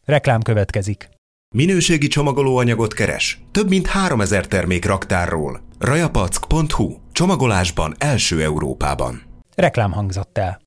Reklám következik. Minőségi csomagolóanyagot keres? Több mint 3000 termék raktárról. Rajapack.hu. Csomagolásban első Európában. Reklám hangzott el.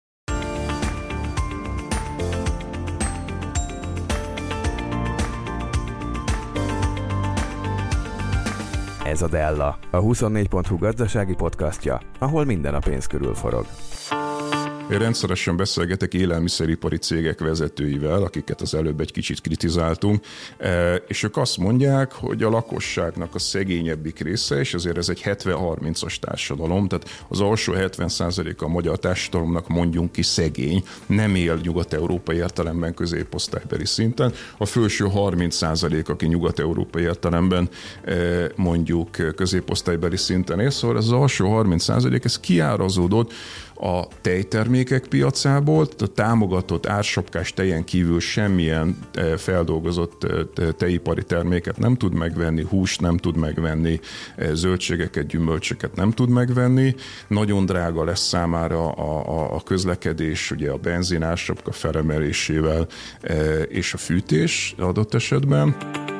Ez a Della, a 24.hu gazdasági podcastja, ahol minden a pénz körül forog. Én rendszeresen beszélgetek élelmiszeripari cégek vezetőivel, akiket az előbb egy kicsit kritizáltunk, és ők azt mondják, hogy a lakosságnak a szegényebbik része, és azért ez egy 70-30-as társadalom, tehát az alsó 70% a magyar társadalomnak mondjunk ki szegény, nem él nyugat-európai értelemben középosztálybeli szinten, a felső 30%, aki nyugat-európai értelemben mondjuk középosztálybeli szinten él, szóval az alsó 30% ez kiárazódott a tejtermékek piacából, tehát a támogatott ársapkás tejen kívül semmilyen feldolgozott tejipari terméket nem tud megvenni, húst nem tud megvenni, zöldségeket, gyümölcsöket nem tud megvenni. Nagyon drága lesz számára a közlekedés, ugye a benzin ársapka felemelésével és a fűtés adott esetben.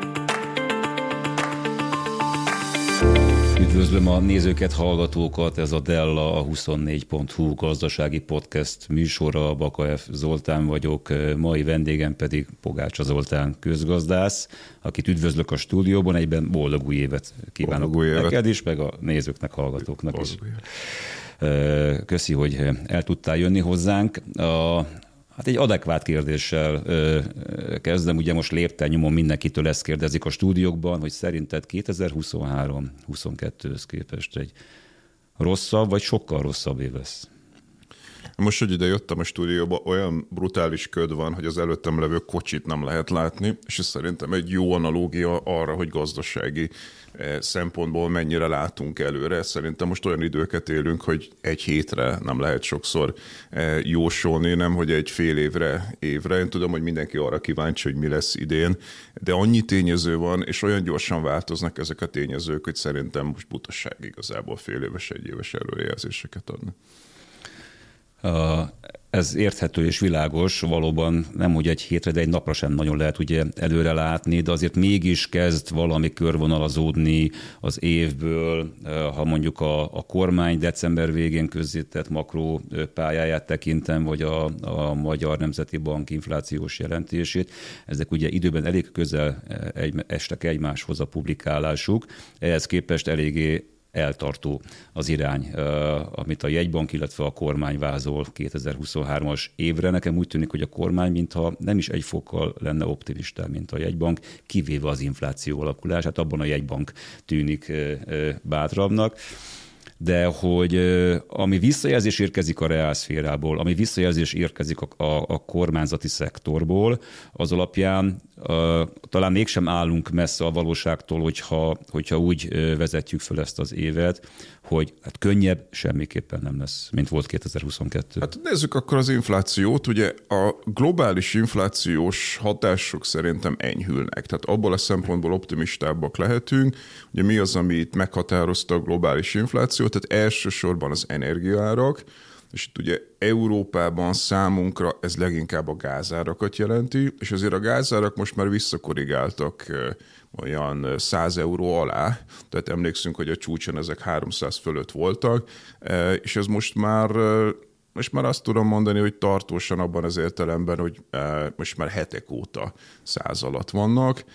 Üdvözlöm a nézőket, hallgatókat, ez a Della, a 24.hu gazdasági podcast műsora, Baka F. Zoltán vagyok, mai vendégem pedig Pogácsa Zoltán közgazdász, akit üdvözlök a stúdióban, egyben boldog új évet kívánok neked is, meg a nézőknek, hallgatóknak is. Köszi, hogy el tudtál jönni hozzánk. Hát egy adekvát kérdéssel kezdem, ugye most lépten-nyomon mindenkitől ezt kérdezik a stúdiókban, hogy szerinted 2023-22-höz képest egy rosszabb, vagy sokkal rosszabb év lesz? Most, hogy ide jöttem a stúdióba, olyan brutális köd van, hogy az előttem levő kocsit nem lehet látni, és ez szerintem egy jó analógia arra, hogy gazdasági szempontból mennyire látunk előre. Szerintem most olyan időket élünk, hogy egy hétre nem lehet sokszor jósolni, nem hogy egy fél évre. Én tudom, hogy mindenki arra kíváncsi, hogy mi lesz idén, de annyi tényező van, és olyan gyorsan változnak ezek a tényezők, hogy szerintem most butaság igazából fél éves, egy éves előrejelzéseket adni. Ez érthető és világos, valóban nem hogy egy hétre, de egy napra sem nagyon lehet ugye előre látni, de azért mégis kezd valami körvonalazódni az évből, ha mondjuk a kormány december végén közzétett makró pályáját tekintem, vagy a Magyar Nemzeti Bank inflációs jelentését. Ezek ugye időben elég közel estek egymáshoz a publikálásuk, ehhez képest eléggé eltartó az irány, amit a jegybank, illetve a kormány vázol 2023-as évre. Nekem úgy tűnik, hogy a kormány mintha nem is egy fokkal lenne optimista, mint a jegybank, kivéve az infláció alakulását, abban a jegybank tűnik bátrabbnak. De hogy ami visszajelzés érkezik a reálszférából, ami visszajelzés érkezik a kormányzati szektorból, az alapján talán mégsem állunk messze a valóságtól, hogyha úgy vezetjük fel ezt az évet, hogy hát könnyebb semmiképpen nem lesz, mint volt 2022. Hát nézzük akkor az inflációt. Ugye a globális inflációs hatások szerintem enyhülnek. Tehát abból a szempontból optimistábbak lehetünk. Ugye mi az, ami itt meghatározta a globális inflációt? Tehát elsősorban az energiaárak, és itt ugye Európában számunkra ez leginkább a gázárakat jelenti, és azért a gázárak most már visszakorrigáltak olyan 100 euró alá, tehát emlékszünk, hogy a csúcson ezek 300 fölött voltak, és ez most már azt tudom mondani, hogy tartósan abban az értelemben, hogy most már hetek óta 100 alatt vannak.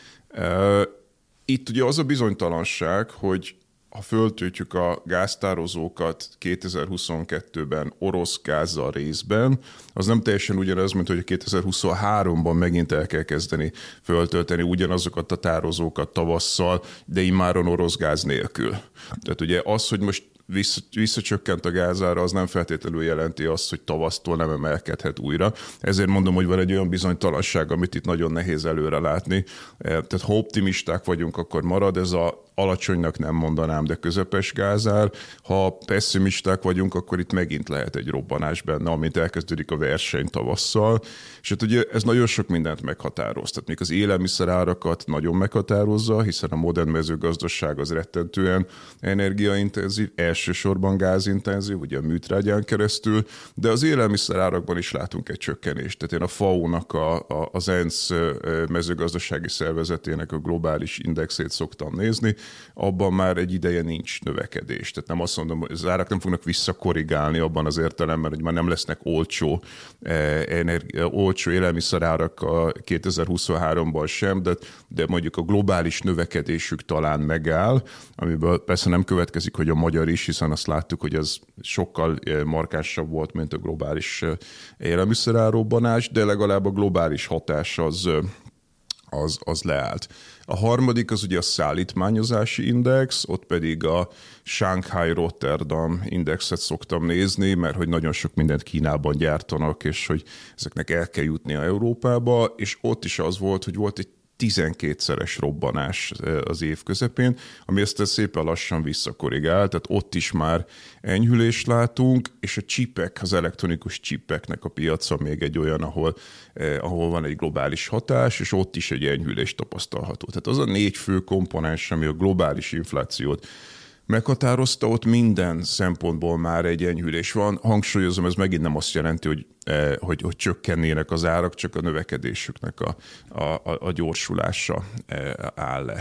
Itt ugye az a bizonytalanság, hogy ha föltöltjük a gáztározókat 2022-ben orosz gázzal részben, az nem teljesen ugyanaz, mint hogy 2023-ban megint el kell kezdeni föltölteni ugyanazokat a tározókat tavasszal, de immáron orosz gáz nélkül. Tehát ugye az, hogy most visszacsökkent a gázára, az nem feltétlenül jelenti azt, hogy tavasztól nem emelkedhet újra. Ezért mondom, hogy van egy olyan bizonytalanság, amit itt nagyon nehéz előre látni. Tehát ha optimisták vagyunk, akkor marad ez alacsonynak nem mondanám, de közepes gázár. Ha pessimisták vagyunk, akkor itt megint lehet egy robbanás benne, amint elkezdődik a verseny tavasszal. És hát ugye ez nagyon sok mindent meghatároz. Tehát még az élelmiszerárakat nagyon meghatározza, hiszen a modern mezőgazdaság az rettentően energiaintenzív, elsősorban gázintenzív, ugye a műtrágyán keresztül, de az élelmiszerárakban is látunk egy csökkenést. Tehát én a FAO-nak, az ENSZ mezőgazdasági szervezetének a globális indexét szoktam nézni, abban már egy ideje nincs növekedés. Tehát nem azt mondom, hogy az árak nem fognak visszakorrigálni abban az értelemben, hogy már nem lesznek olcsó élelmiszerárak 2023-ban sem, de mondjuk a globális növekedésük talán megáll, amiből persze nem következik, hogy a magyar is, hiszen azt láttuk, hogy az sokkal markánsabb volt, mint a globális élelmiszerárrobbanás, de legalább a globális hatás az leállt. A harmadik az ugye a szállítmányozási index, ott pedig a Shanghai-Rotterdam indexet szoktam nézni, mert hogy nagyon sok mindent Kínában gyártanak, és hogy ezeknek el kell jutnia Európába, és ott is az volt, hogy volt egy 12-szeres robbanás az év közepén, ami ezt szépen lassan visszakorrigál, tehát ott is már enyhülést látunk, és a csipek, az elektronikus csipeknek a piaca még egy olyan, ahol van egy globális hatás, és ott is egy enyhülés tapasztalható. Tehát az a 4 fő komponens, ami a globális inflációt meghatározta, ott minden szempontból már egy enyhülés van. Hangsúlyozom, ez megint nem azt jelenti, hogy csökkennének az árak, csak a növekedésüknek a gyorsulása áll le.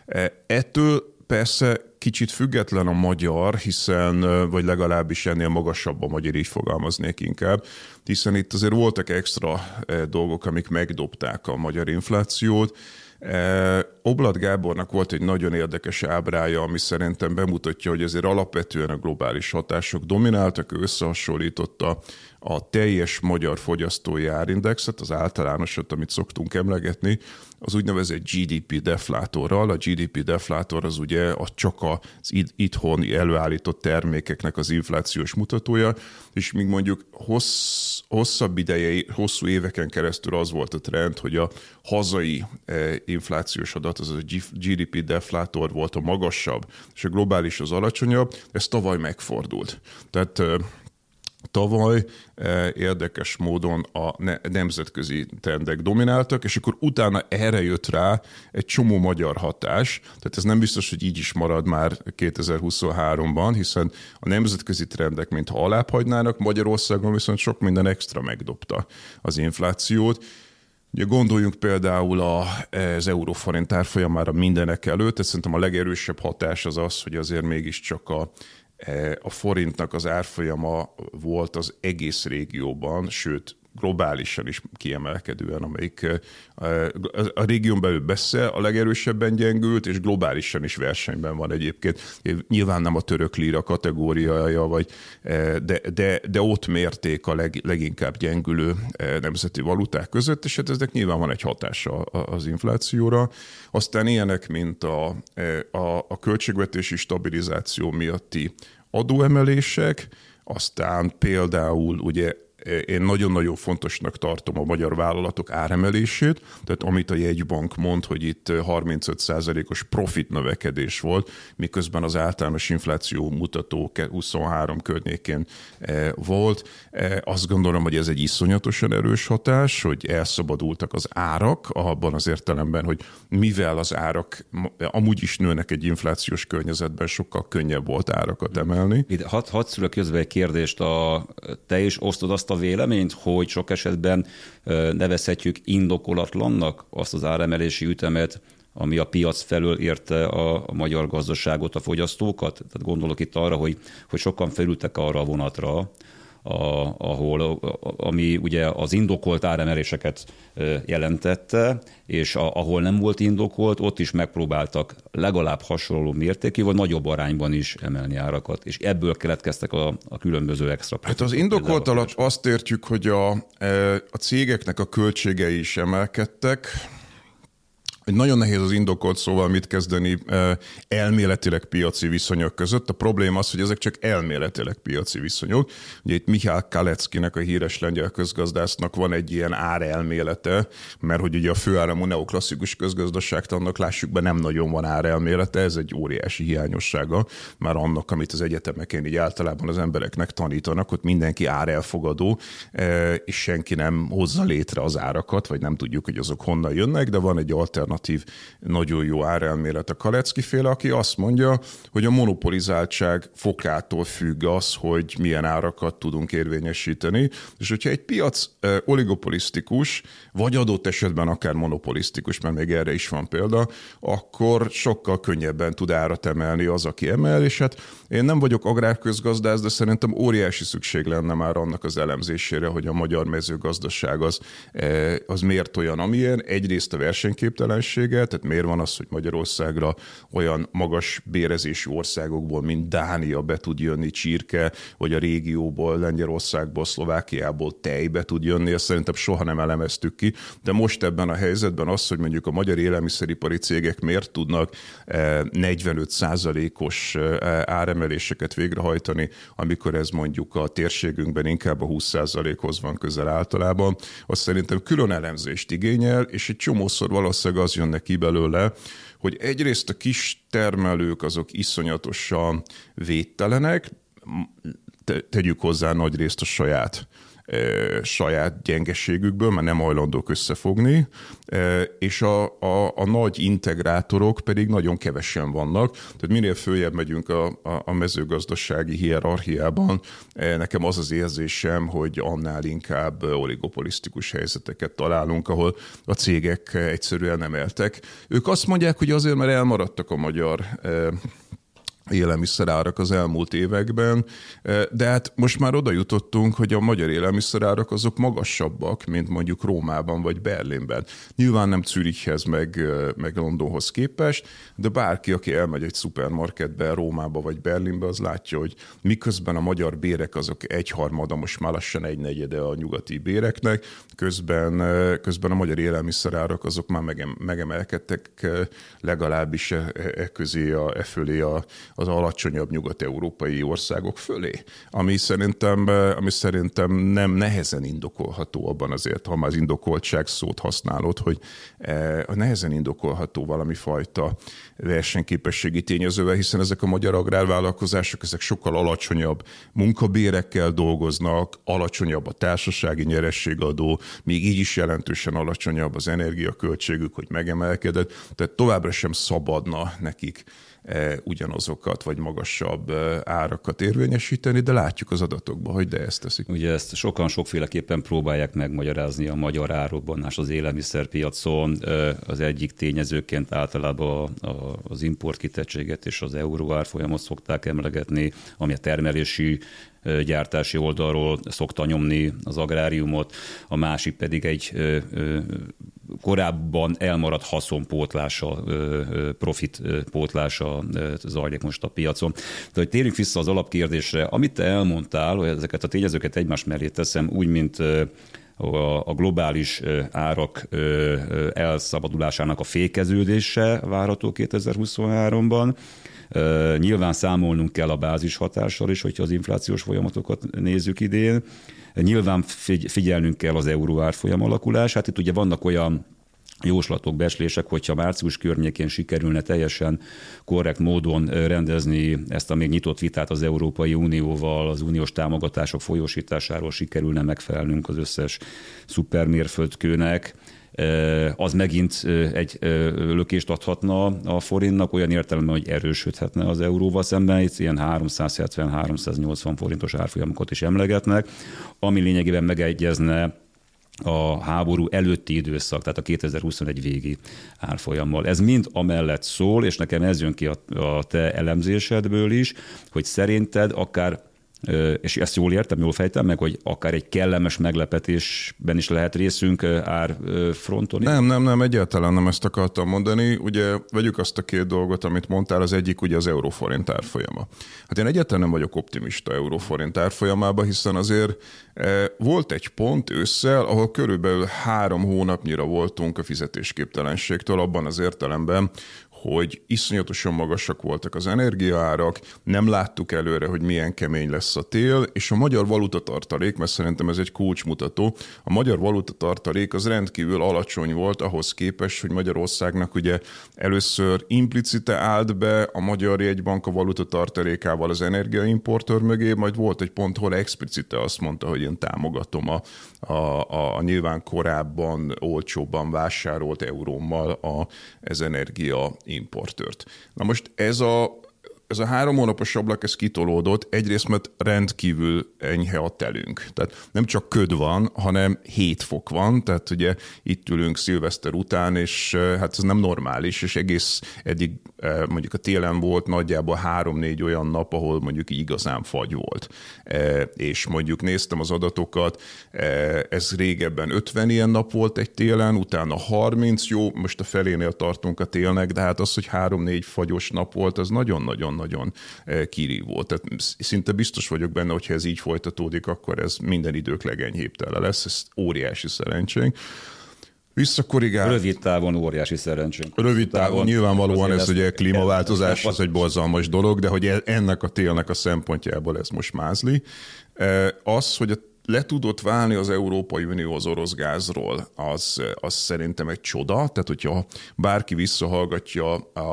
Ettől persze kicsit független a magyar, vagy legalábbis ennél magasabb a magyar, így fogalmaznék inkább, hiszen itt azért voltak extra dolgok, amik megdobták a magyar inflációt. Oblat Gábornak volt egy nagyon érdekes ábrája, ami szerintem bemutatja, hogy azért alapvetően a globális hatások domináltak, ő összehasonlította a teljes magyar fogyasztói árindexet, az általánosat, amit szoktunk emlegetni, az úgynevezett GDP deflátorral. A GDP deflátor az ugye csak az itthon előállított termékeknek az inflációs mutatója, és még mondjuk hosszabb ideje, hosszú éveken keresztül az volt a trend, hogy a hazai inflációs adat, az a GDP deflátor volt a magasabb, és a globális az alacsonyabb, ez tavaly megfordult. Tehát tavaly érdekes módon a nemzetközi trendek domináltak, és akkor utána erre jött rá egy csomó magyar hatás, tehát ez nem biztos, hogy így is marad már 2023-ban, hiszen a nemzetközi trendek mintha alább hagynának, Magyarországon viszont sok minden extra megdobta az inflációt. Ugye gondoljunk például az euróforint árfolyamára mindenek előtt, tehát szerintem a legerősebb hatás az, hogy azért mégiscsak a forintnak az árfolyama volt az egész régióban, sőt globálisan is kiemelkedően, amelyik a régión belül messze a legerősebben gyengült, és globálisan is versenyben van egyébként. Nyilván nem a török lira kategóriája, de ott mérték a leginkább gyengülő nemzeti valuták között, és hát eznek nyilván van egy hatása az inflációra. Aztán ilyenek, mint a költségvetési stabilizáció miatti adóemelések, aztán például ugye én nagyon-nagyon fontosnak tartom a magyar vállalatok áremelését, tehát amit a jegybank mond, hogy itt 35%-os profit növekedés volt, miközben az általános infláció mutató 23 környékén volt. Azt gondolom, hogy ez egy iszonyatosan erős hatás, hogy elszabadultak az árak, abban az értelemben, hogy mivel az árak amúgy is nőnek egy inflációs környezetben, sokkal könnyebb volt árakat emelni. Hadd szülök közben egy kérdést, te is osztod azt a véleményt, hogy sok esetben nevezhetjük indokolatlannak azt az áremelési ütemet, ami a piac felől érte a magyar gazdaságot, a fogyasztókat? Tehát gondolok itt arra, hogy sokan felültek arra a vonatra, ami ugye az indokolt áremeléseket jelentette, és ahol nem volt indokolt, ott is megpróbáltak legalább hasonló mértékű, vagy nagyobb arányban is emelni árakat, és ebből keletkeztek a különböző extra. Hát az indokolt alatt azt értjük, hogy a cégeknek a költségei is emelkedtek, Nagyon nehéz az indokolt szóval mit kezdeni elméletileg piaci viszonyok között. A probléma az, hogy ezek csak elméletileg piaci viszonyok. Ugye itt Michal Kaleckinek, a híres lengyel közgazdásznak van egy ilyen árelmélete, mert hogy ugye a főáramú neoklasszikus közgazdaságtannak lássuk be, nem nagyon van árelmélete, ez egy óriási hiányossága már annak, amit az egyetemeken így általában az embereknek tanítanak, ott mindenki árelfogadó, és senki nem hozza létre az árakat, vagy nem tudjuk, hogy azok honnan jönnek, de van egy alternatív, nagyon jó árelmélet a Kalecki-féle, aki azt mondja, hogy a monopolizáltság fokától függ az, hogy milyen árakat tudunk érvényesíteni, és hogyha egy piac oligopolisztikus, vagy adott esetben akár monopolisztikus, mert még erre is van példa, akkor sokkal könnyebben tud árat emelni az, aki emel, és hát én nem vagyok agrárközgazdász, de szerintem óriási szükség lenne már annak az elemzésére, hogy a magyar mezőgazdaság az miért olyan, amilyen. Egyrészt a versenyképtelensége, tehát miért van az, hogy Magyarországra olyan magas bérezésű országokból, mint Dánia be tud jönni csirke, vagy a régióból, Lengyelországból, Szlovákiából tej be tud jönni, ezt szerintem soha nem elemeztük ki, de most ebben a helyzetben az, hogy mondjuk a magyar élelmiszeripari cégek miért tudnak 45%-os áremeléseket végrehajtani, amikor ez mondjuk a térségünkben inkább a 20%-hoz van közel általában, az szerintem külön elemzést igényel, és egy csomószor valószínűleg az jön neki belőle, hogy egyrészt a kis termelők azok iszonyatosan védtelenek, tegyük hozzá nagy részt a saját gyengeségükből, mert nem hajlandók összefogni, és a nagy integrátorok pedig nagyon kevesen vannak. Tehát minél följebb megyünk a mezőgazdasági hierarchiában, nekem az az érzésem, hogy annál inkább oligopolisztikus helyzeteket találunk, ahol a cégek egyszerűen nem éltek. Ők azt mondják, hogy azért, mert elmaradtak a magyar élelmiszerárak az elmúlt években, de hát most már oda jutottunk, hogy a magyar élelmiszerárak azok magasabbak, mint mondjuk Rómában vagy Berlinben. Nyilván nem Zürichhez meg Londonhoz képest, de bárki, aki elmegy egy szupermarketbe Rómába vagy Berlinbe, az látja, hogy miközben a magyar bérek azok 1/3, most már lassan 1/4 a nyugati béreknek, közben a magyar élelmiszerárak azok már megemelkedtek legalábbis fölé az alacsonyabb nyugat-európai országok fölé, ami szerintem nem nehezen indokolható abban azért, ha már az indokoltság szót használod, hogy nehezen indokolható valami fajta versenyképességi tényezővel, hiszen ezek a magyar agrárvállalkozások, ezek sokkal alacsonyabb munkabérekkel dolgoznak, alacsonyabb a társasági nyerességadó, még így is jelentősen alacsonyabb az energiaköltségük, hogy megemelkedett, tehát továbbra sem szabadna nekik ugyanazokat vagy magasabb árakat érvényesíteni, de látjuk az adatokban, hogy de ezt teszik. Ugye ezt sokan sokféleképpen próbálják megmagyarázni a magyar árrobbanás az élelmiszerpiacon. Az egyik tényezőként általában az importkitettséget és az euró árfolyamot szokták emlegetni, ami a termelési gyártási oldalról szokta nyomni az agráriumot, a másik pedig egy korábban elmaradt haszonpótlása, profitpótlása zajlik most a piacon. De hogy térjünk vissza az alapkérdésre, amit te elmondtál, hogy ezeket a tényezőket egymás mellé teszem, úgy, mint a globális árak elszabadulásának a fékeződése várható 2023-ban. Nyilván számolnunk kell a bázis hatással is, hogyha az inflációs folyamatokat nézzük idén. Nyilván figyelnünk kell az euró árfolyam alakulását. Itt ugye vannak olyan jóslatok, becslések, hogyha március környékén sikerülne teljesen korrekt módon rendezni ezt a még nyitott vitát az Európai Unióval, az uniós támogatások folyósításáról sikerülne megfelelnünk az összes szupermérföldkőnek, az megint egy lökést adhatna a forintnak, olyan értelemben, hogy erősödhetne az euróval szemben, itt ilyen 370-380 forintos árfolyamokat is emlegetnek, ami lényegében megegyezne a háború előtti időszak, tehát a 2021 végi árfolyammal. Ez mind amellett szól, és nekem ez jön ki a te elemzésedből is, hogy szerinted akár és ezt jól értem, jól fejtem meg, hogy akár egy kellemes meglepetésben is lehet részünk árfronton? Nem, egyáltalán nem ezt akartam mondani. Ugye vegyük azt a két dolgot, amit mondtál, az egyik ugye az euróforint árfolyama. Hát én egyáltalán nem vagyok optimista euróforint árfolyamában, hiszen azért volt egy pont ősszel, ahol körülbelül 3 hónapnyira voltunk a fizetésképtelenségtől, abban az értelemben, hogy iszonyatosan magasak voltak az energiaárak, nem láttuk előre, hogy milyen kemény lesz a tél, és a magyar valutatartalék, mert szerintem ez egy kulcsmutató, a magyar valutatartalék az rendkívül alacsony volt ahhoz képest, hogy Magyarországnak ugye először implicite állt be a Magyar Jegybank a valutatartalékával az energiaimportőr mögé, majd volt egy pont, hol explicite azt mondta, hogy én támogatom a nyilván korábban olcsóbban vásárolt eurómmal az energiaimportőrt. Na most ez a 3 hónapos ablak, ez kitolódott, egyrészt mert rendkívül enyhe a telünk. Tehát nem csak köd van, hanem 7 fok van, tehát ugye itt ülünk szilveszter után, és hát ez nem normális, és egész eddig mondjuk a télen volt nagyjából 3-4 olyan nap, ahol mondjuk igazán fagy volt. És mondjuk néztem az adatokat, ez régebben 50 ilyen nap volt egy télen, utána 30, jó, most a felénél tartunk a télnek, de hát az, hogy 3-4 fagyos nap volt, az nagyon-nagyon kirívó. Tehát szinte biztos vagyok benne, hogyha ez így folytatódik, akkor ez minden idők legenyhébb tele lesz. Ez óriási szerencsénk. Visszakorrigál. Rövid távon óriási szerencsénk. Rövid távon nyilvánvalóan ez ugye klímaváltozás, ez egy borzalmas dolog, de hogy ennek a télnek a szempontjából ez most mázli. Az, hogy le tudott válni az Európai Unió az orosz gázról, az szerintem egy csoda. Tehát, hogyha bárki visszahallgatja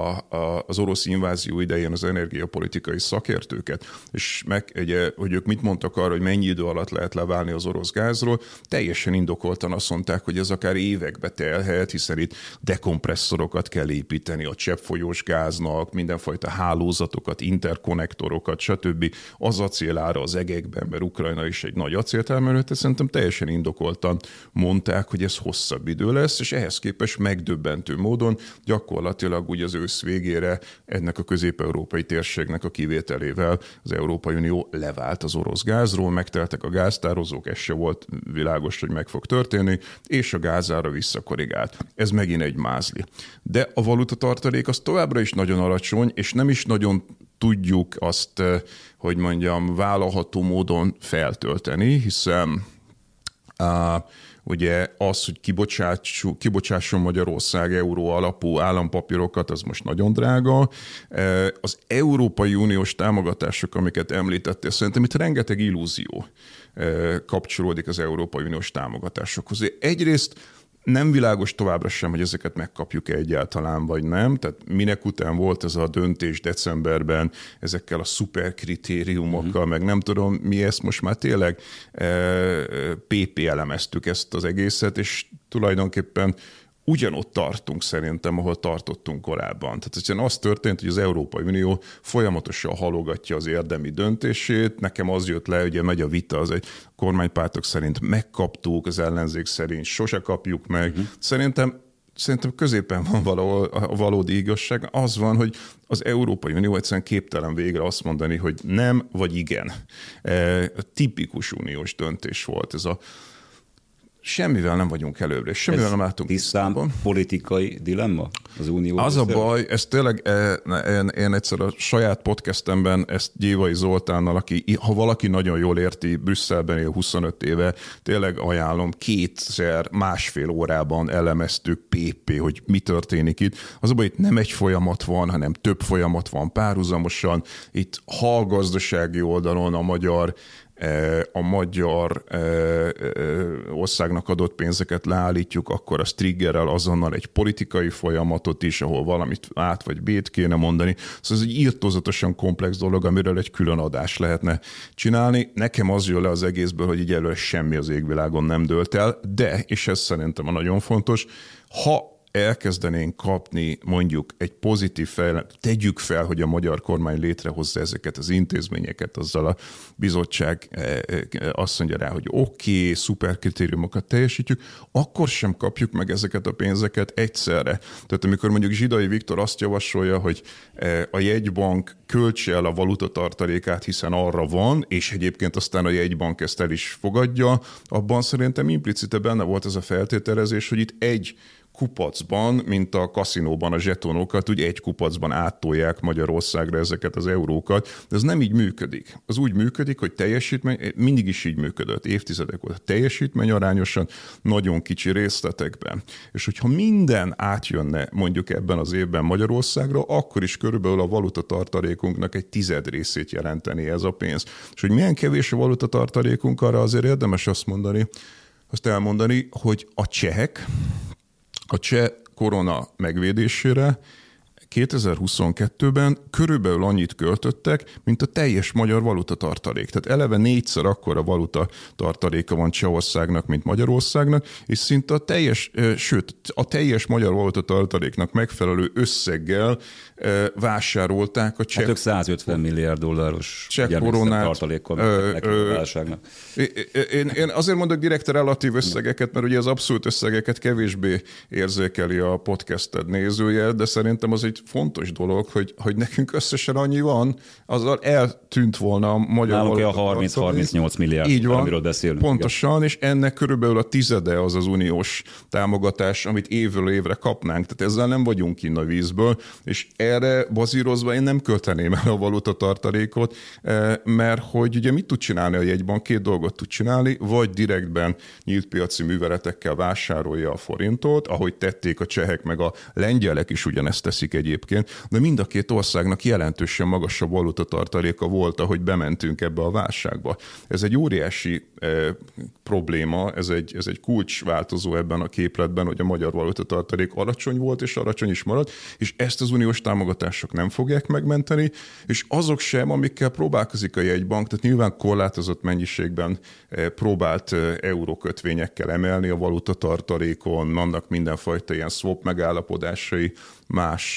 az orosz invázió idején az energiapolitikai szakértőket, és hogy ők mit mondtak arra, hogy mennyi idő alatt lehet leválni az orosz gázról, teljesen indokoltan azt mondták, hogy ez akár évekbe telhet, hiszen itt dekompresszorokat kell építeni a cseppfolyós gáznak, mindenfajta hálózatokat, interkonnektorokat, stb. Az acélára az egekben, mert Ukrajna is egy nagy acéltermelő, szerintem teljesen indokoltan mondták, hogy ez hosszabb idő lesz, és ehhez képest megdöbbentő módon gyakorlatilag úgy az ősz végére ennek a közép-európai térségnek a kivételével az Európai Unió levált az orosz gázról, megteltek a gáztározók, ez se volt világos, hogy meg fog történni, és a gázára visszakorrigált. Ez megint egy mázli. De a valutatartalék az továbbra is nagyon alacsony, és nem is nagyon tudjuk azt, hogy mondjam, vállalható módon feltölteni, hiszen ugye az, hogy kibocsásson Magyarország euró alapú állampapírokat, az most nagyon drága. Az Európai Uniós támogatások, amiket említettél, szerintem itt rengeteg illúzió kapcsolódik az Európai Uniós támogatásokhoz. Egyrészt nem világos továbbra sem, hogy ezeket megkapjuk-e egyáltalán, vagy nem. Tehát minek után volt ez a döntés decemberben ezekkel a szuperkritériumokkal, meg nem tudom mi, ezt most már tényleg PP elemeztük ezt az egészet, és tulajdonképpen ugyanott tartunk szerintem, ahol tartottunk korábban. Tehát egyszerűen az történt, hogy az Európai Unió folyamatosan halogatja az érdemi döntését. Nekem az jött le, ugye megy a vita, az egy kormánypártok szerint megkaptuk, az ellenzék szerint sose kapjuk meg. Szerintem középen van valahol a valódi igazság. Az van, hogy az Európai Unió egyszerűen képtelen végre azt mondani, hogy nem vagy igen. Tipikus uniós döntés volt ez a semmivel nem vagyunk előbbre, és semmivel nem látunk tisztán politikai dilemma az Unió. Az a baj, ez tényleg, én egyszer a saját podcastemben ezt Gyévai Zoltánnal, aki, ha valaki nagyon jól érti, Brüsszelben él 25 éve, tényleg ajánlom, 2-1,5 órában elemeztük PP, hogy mi történik itt. Az a baj, itt nem egy folyamat van, hanem több folyamat van párhuzamosan. Itt ha a gazdasági oldalon a magyar országnak adott pénzeket leállítjuk, akkor az triggerel azonnal egy politikai folyamatot is, ahol valamit át vagy bét kéne mondani. Szóval ez egy irtózatosan komplex dolog, amiről egy külön adást lehetne csinálni. Nekem az jön le az egészből, hogy így előre semmi az égvilágon nem dőlt el, de, és ez szerintem a nagyon fontos, ha elkezdenénk kapni mondjuk egy pozitív tegyük fel, hogy a magyar kormány létrehozza ezeket az intézményeket, azzal a bizottság azt mondja rá, hogy oké, szuper kritériumokat teljesítjük, akkor sem kapjuk meg ezeket a pénzeket egyszerre. Tehát amikor mondjuk Zsidai Viktor azt javasolja, hogy a jegybank költse el a valutatartalékát, hiszen arra van, és egyébként aztán a jegybank ezt el is fogadja, abban szerintem implicite benne volt ez a feltételezés, hogy itt egy kupacban, mint a kaszinóban a zsetonokat, úgy egy kupacban áttolják Magyarországra ezeket az eurókat, de ez nem így működik. Az úgy működik, hogy mindig is így működött, évtizedek óta, teljesítményarányosan, nagyon kicsi részletekben. És hogyha minden átjönne mondjuk ebben az évben Magyarországra, akkor is körülbelül a valutatartalékunknak egy 10 részét jelenteni ez a pénz. És hogy milyen kevés a valutatartalékunk, arra azért érdemes azt elmondani, hogy a cseh korona megvédésére 2022-ben körülbelül annyit költöttek, mint a teljes magyar valutatartalék. Tehát eleve 4-szer akkora valutatartaléka van Csehországnak, mint Magyarországnak, és szinte a teljes magyar valutatartaléknak megfelelő összeggel vásárolták a cseh... Hát ők 150 milliárd dolláros tartalékkal a válságnak. Én azért mondok direkt relatív összegeket, mert ugye az abszolút összegeket kevésbé érzékeli a podcasted nézője, de szerintem az egy fontos dolog, hogy nekünk összesen annyi van, azzal eltűnt volna a magyar valutatartalék. A 30-38 milliárd, így van, amiről beszélünk. Pontosan, igen. És ennek körülbelül a 10% az uniós támogatás, amit évről évre kapnánk. Tehát ezzel nem vagyunk kinn a vízből, és erre bazírozva én nem költeném el a valutatartalékot, mert hogy ugye mit tud csinálni a jegybank? 2 dolgot tud csinálni, vagy direktben nyílt piaci műveletekkel vásárolja a forintot, ahogy tették a csehek, meg a lengyelek is ugyanezt teszik egyébként, de mind a 2 országnak jelentősen magasabb valutatartaléka volt, ahogy bementünk ebbe a válságba. Ez egy óriási probléma, ez egy kulcsváltozó ebben a képletben, hogy a magyar valutatartalék alacsony volt, és alacsony is marad, és ezt az uniós támogatások nem fogják megmenteni, és azok sem, amikkel próbálkozik a jegybank, tehát nyilván korlátozott mennyiségben próbált eurókötvényekkel emelni a valutatartalékon, vannak mindenfajta ilyen swap megállapodásai más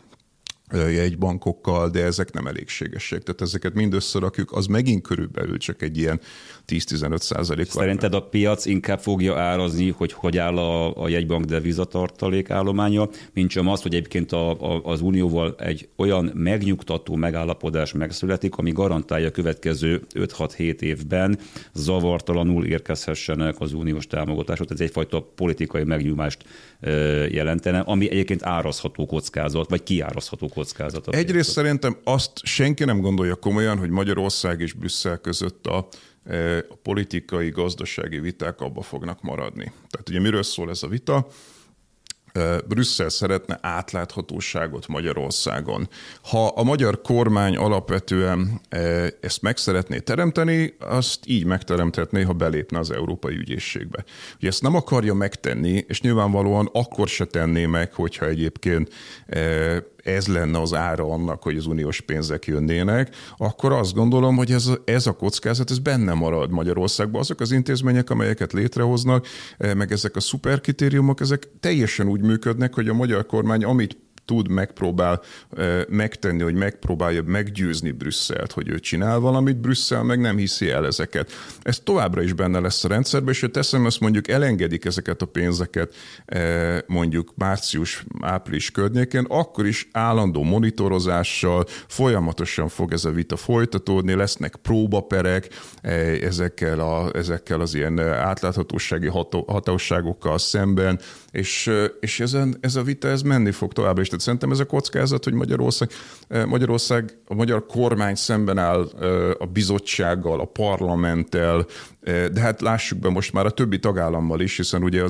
jegybankokkal, de ezek nem elégségesek. Tehát ezeket mind összerakjuk, az megint körülbelül csak egy ilyen 10-15%. Szerinted a piac inkább fogja árazni, hogy áll a jegybank devizatartalék állománya, mint sem az, hogy egyébként az Unióval egy olyan megnyugtató megállapodás megszületik, ami garantálja a következő 5-6-7 évben zavartalanul érkezhessenek az uniós támogatások. Ez egyfajta politikai megnyugvást jelentene, ami egyébként árazható kockázat, vagy kiárazható kockázat. Egyrészt szerintem azt senki nem gondolja komolyan, hogy Magyarország és Brüsszel között a politikai, gazdasági viták abba fognak maradni. Tehát ugye miről szól ez a vita? Brüsszel szeretne átláthatóságot Magyarországon. Ha a magyar kormány alapvetően ezt meg szeretné teremteni, azt így megteremthetné, ha belépne az Európai Ügyészségbe. Ugye ezt nem akarja megtenni, és nyilvánvalóan akkor se tenné meg, hogyha egyébként ez lenne az ára annak, hogy az uniós pénzek jönnének, akkor azt gondolom, hogy ez a kockázat, ez benne marad Magyarországban. Azok az intézmények, amelyeket létrehoznak, meg ezek a szuperkritériumok, ezek teljesen úgy működnek, hogy a magyar kormány, amit megpróbál megtenni, hogy megpróbálja meggyőzni Brüsszelt, hogy ő csinál valamit, Brüsszel meg nem hiszi el ezeket. Ez továbbra is benne lesz a rendszerben, és ha teszem, azt mondjuk elengedik ezeket a pénzeket mondjuk március-április környékén, akkor is állandó monitorozással folyamatosan fog ez a vita folytatódni, lesznek próbaperek ezekkel az ilyen átláthatósági hatóságokkal szemben, és ez a vita ez menni fog továbbra is. Tehát szerintem ez a kockázat, hogy Magyarország, a magyar kormány szemben áll a bizottsággal, a parlamenttel, de hát lássuk be most már a többi tagállammal is, hiszen ugye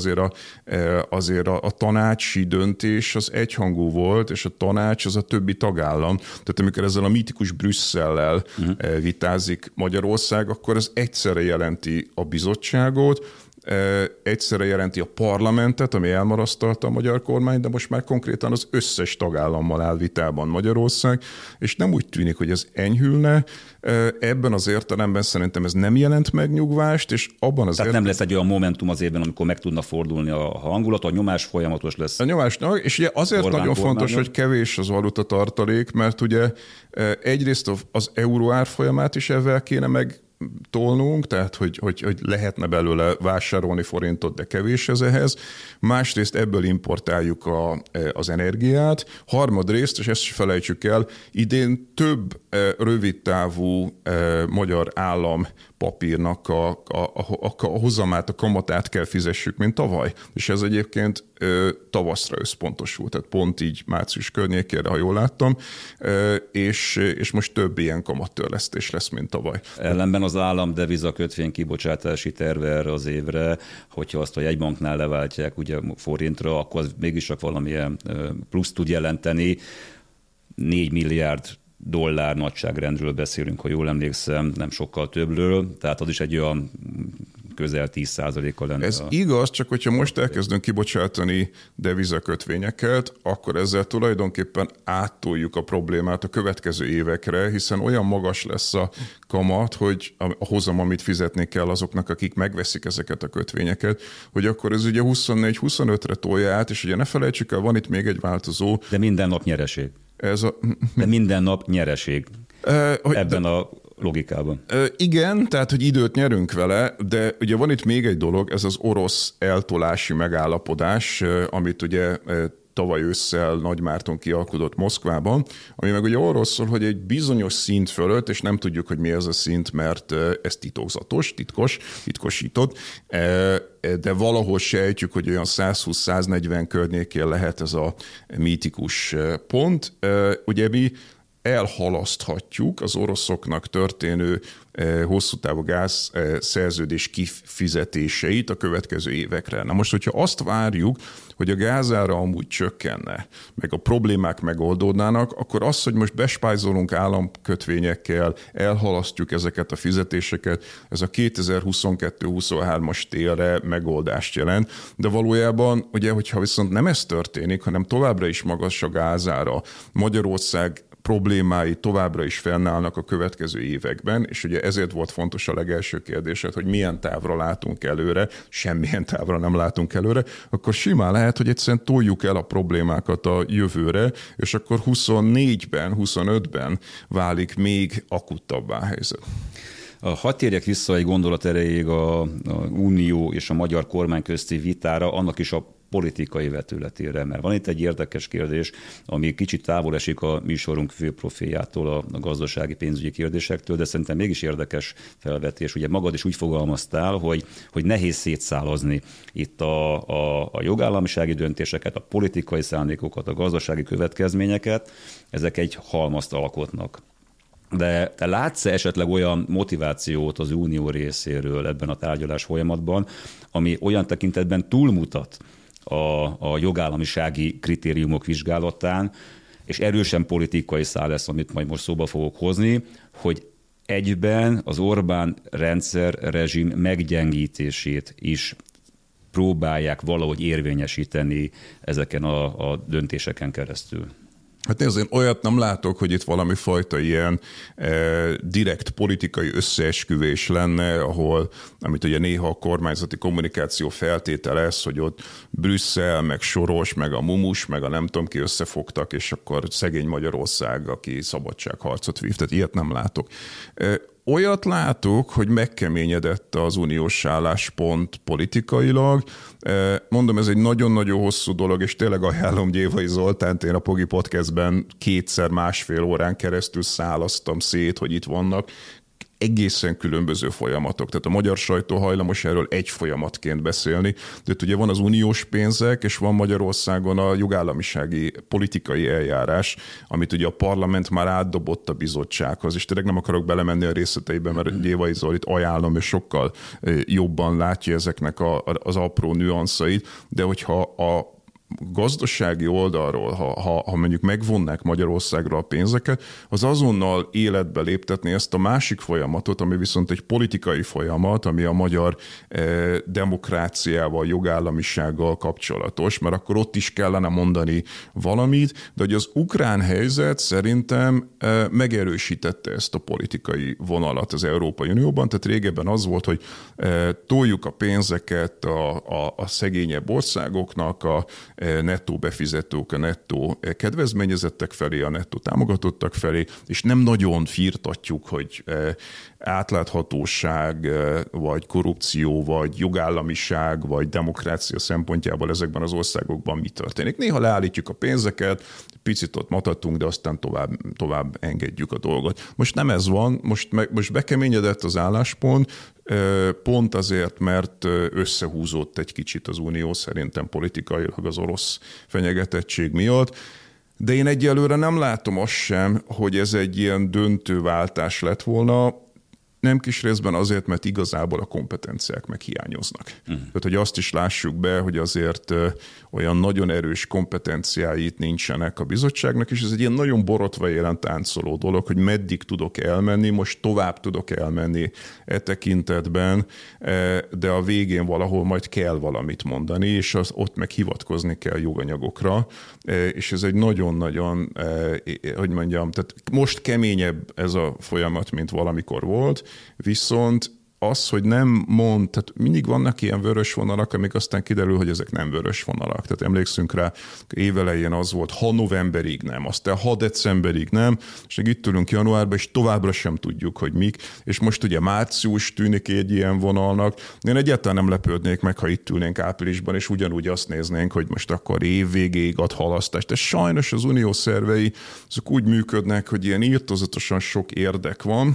azért a tanácsi döntés az egyhangú volt, és a tanács az a többi tagállam. Tehát amikor ezzel a mítikus Brüsszellel vitázik Magyarország, akkor ez egyszerre jelenti a bizottságot, egyszerre jelenti a parlamentet, ami elmarasztalta a magyar kormány, de most már konkrétan az összes tagállammal áll vitában Magyarország, és nem úgy tűnik, hogy ez enyhülne. Ebben az értelemben szerintem ez nem jelent megnyugvást, és abban az Tehát nem lesz egy olyan momentum az évben, amikor meg tudna fordulni a hangulat, a nyomás folyamatos lesz. A nyomás, és ugye azért Orbán nagyon fontos, hogy kevés az valuta tartalék, mert ugye egyrészt az euró árfolyamát is ezzel kéne megtolnunk, tehát hogy lehetne belőle vásárolni forintot, de kevés ez ehhez. Másrészt ebből importáljuk az energiát. Harmadrészt, és ezt is felejtsük el, idén több rövidtávú magyar állampapírnak a hozamát, a kamatát kell fizessük, mint tavaly. És ez egyébként tavaszra összpontosult, tehát pont így március környékére, ha jól láttam, és most több ilyen kamattörlesztés lesz, mint tavaly. Ellenben az állam deviza kötvény kibocsátási terve erre az évre, hogyha azt a jegybanknál leváltják ugye forintra, akkor az mégis csak valamilyen plusz tud jelenteni. 4 milliárd dollár nagyságrendről beszélünk, ha jól emlékszem, nem sokkal többről, tehát az is egy olyan közel 10%-a lenne. Ez igaz, csak hogyha most elkezdünk kibocsátani devizakötvényeket, akkor ezzel tulajdonképpen áttoljuk a problémát a következő évekre, hiszen olyan magas lesz a kamat, hogy a hozam, amit fizetni kell azoknak, akik megveszik ezeket a kötvényeket, hogy akkor ez ugye 24-25-re tolja át, és ugye ne felejtsük el, van itt még egy változó. De minden nap nyereség. De minden nap nyereség. Ebben a logikában. Igen, tehát, hogy időt nyerünk vele, de ugye van itt még egy dolog, ez az orosz eltolási megállapodás, amit ugye tavaly ősszel Nagymárton kialkudott Moszkvában, ami meg ugye arról szól, hogy egy bizonyos szint fölött, és nem tudjuk, hogy mi ez a szint, mert ez titokzatos, titkosított, de valahol sejtjük, hogy olyan 120-140 környékén lehet ez a mítikus pont. Ugye mi elhalaszthatjuk az oroszoknak történő hosszú távú gáz szerződés kifizetéseit a következő évekre. Na most, hogyha azt várjuk, hogy a gázára amúgy csökkenne, meg a problémák megoldódnának, akkor az, hogy most bespájzolunk államkötvényekkel, elhalasztjuk ezeket a fizetéseket, ez a 2022-23-as télre megoldást jelent. De valójában, ugye, hogyha viszont nem ez történik, hanem továbbra is magas a gázára, Magyarország problémái továbbra is fennállnak a következő években, és ugye ezért volt fontos a legelső kérdésed, hogy milyen távra látunk előre, semmilyen távra nem látunk előre, akkor simán lehet, hogy egyszerűen toljuk el a problémákat a jövőre, és akkor 24-ben, 25-ben válik még akuttabbá helyzet. Hadd térjek vissza egy gondolat erejéig a Unió és a magyar kormány közti vitára, annak is a politikai vetületére, mert van itt egy érdekes kérdés, ami kicsit távol esik a műsorunk fő profiljától, a gazdasági pénzügyi kérdésektől, de szerintem mégis érdekes felvetés. Ugye magad is úgy fogalmaztál, hogy nehéz szétszálazni itt a jogállamisági döntéseket, a politikai szándékokat, a gazdasági következményeket, ezek egy halmazt alkotnak. De te látsz-e esetleg olyan motivációt az Unió részéről ebben a tárgyalás folyamatban, ami olyan tekintetben túlmutat a jogállamisági kritériumok vizsgálatán, és erősen politikai szál lesz, amit majd most szóba fogok hozni, hogy egyben az Orbán rezsim meggyengítését is próbálják valahogy érvényesíteni ezeken a döntéseken keresztül. Hát nézd, én olyat nem látok, hogy itt valami fajta ilyen direkt politikai összeesküvés lenne, ahol, amit ugye néha a kormányzati kommunikáció feltételez, hogy ott Brüsszel, meg Soros, meg a Mumus, meg a nem tudom ki összefogtak, és akkor szegény Magyarország, aki szabadságharcot vív. Tehát ilyet nem látok. Olyat látok, hogy megkeményedett az uniós álláspont politikailag. Mondom, ez egy nagyon-nagyon hosszú dolog, és tényleg ajánlom Gyévai Zoltánt, én a Pogi Podcastben 2x1,5 órán keresztül szálasztam szét, hogy itt vannak egészen különböző folyamatok. Tehát a magyar sajtó hajlamos erről egy folyamatként beszélni. Tehát ugye van az uniós pénzek, és van Magyarországon a jogállamisági politikai eljárás, amit ugye a parlament már átdobott a bizottsághoz, és tényleg nem akarok belemenni a részleteibe, mert Gyévai Zolit ajánlom, és sokkal jobban látja ezeknek az apró nüanszait, de hogyha gazdasági oldalról, ha mondjuk megvonnák Magyarországra a pénzeket, az azonnal életbe léptetni ezt a másik folyamatot, ami viszont egy politikai folyamat, ami a magyar demokráciával, jogállamisággal kapcsolatos, mert akkor ott is kellene mondani valamit, de hogy az ukrán helyzet szerintem megerősítette ezt a politikai vonalat az Európai Unióban, tehát régebben az volt, hogy toljuk a pénzeket a szegényebb országoknak, a nettó befizetők, a nettó kedvezményezettek felé, a nettó támogatottak felé, és nem nagyon firtatjuk, hogy átláthatóság, vagy korrupció, vagy jogállamiság, vagy demokrácia szempontjából ezekben az országokban mi történik. Néha leállítjuk a pénzeket, picit ott matatunk, de aztán tovább engedjük a dolgot. Most nem ez van, most bekeményedett az álláspont, pont azért, mert összehúzott egy kicsit az Unió szerintem politikailag az orosz fenyegetettség miatt, de én egyelőre nem látom azt sem, hogy ez egy ilyen döntő váltás lett volna, nem kis részben azért, mert igazából a kompetenciák meg hiányoznak. Tehát, hogy azt is lássuk be, hogy azért olyan nagyon erős kompetenciái nincsenek a bizottságnak, és ez egy ilyen nagyon borotva élen táncoló dolog, hogy meddig tudok elmenni, most tovább tudok elmenni e tekintetben, de a végén valahol majd kell valamit mondani, és ott meg hivatkozni kell joganyagokra, és ez egy nagyon-nagyon, hogy mondjam, tehát most keményebb ez a folyamat, mint valamikor volt, viszont az, hogy nem mond, tehát mindig vannak ilyen vörös vonalak, amik aztán kiderül, hogy ezek nem vörös vonalak. Tehát emlékszünk rá, évelején az volt, ha novemberig nem, aztán ha decemberig nem, és itt ülünk januárban, és továbbra sem tudjuk, hogy mik. És most ugye március tűnik egy ilyen vonalnak. Én egyáltalán nem lepődnék meg, ha itt ülnénk áprilisban, és ugyanúgy azt néznénk, hogy most akkor évvégéig ad halasztást. De sajnos az unió szervei azok úgy működnek, hogy ilyen irtózatosan sok érdek van.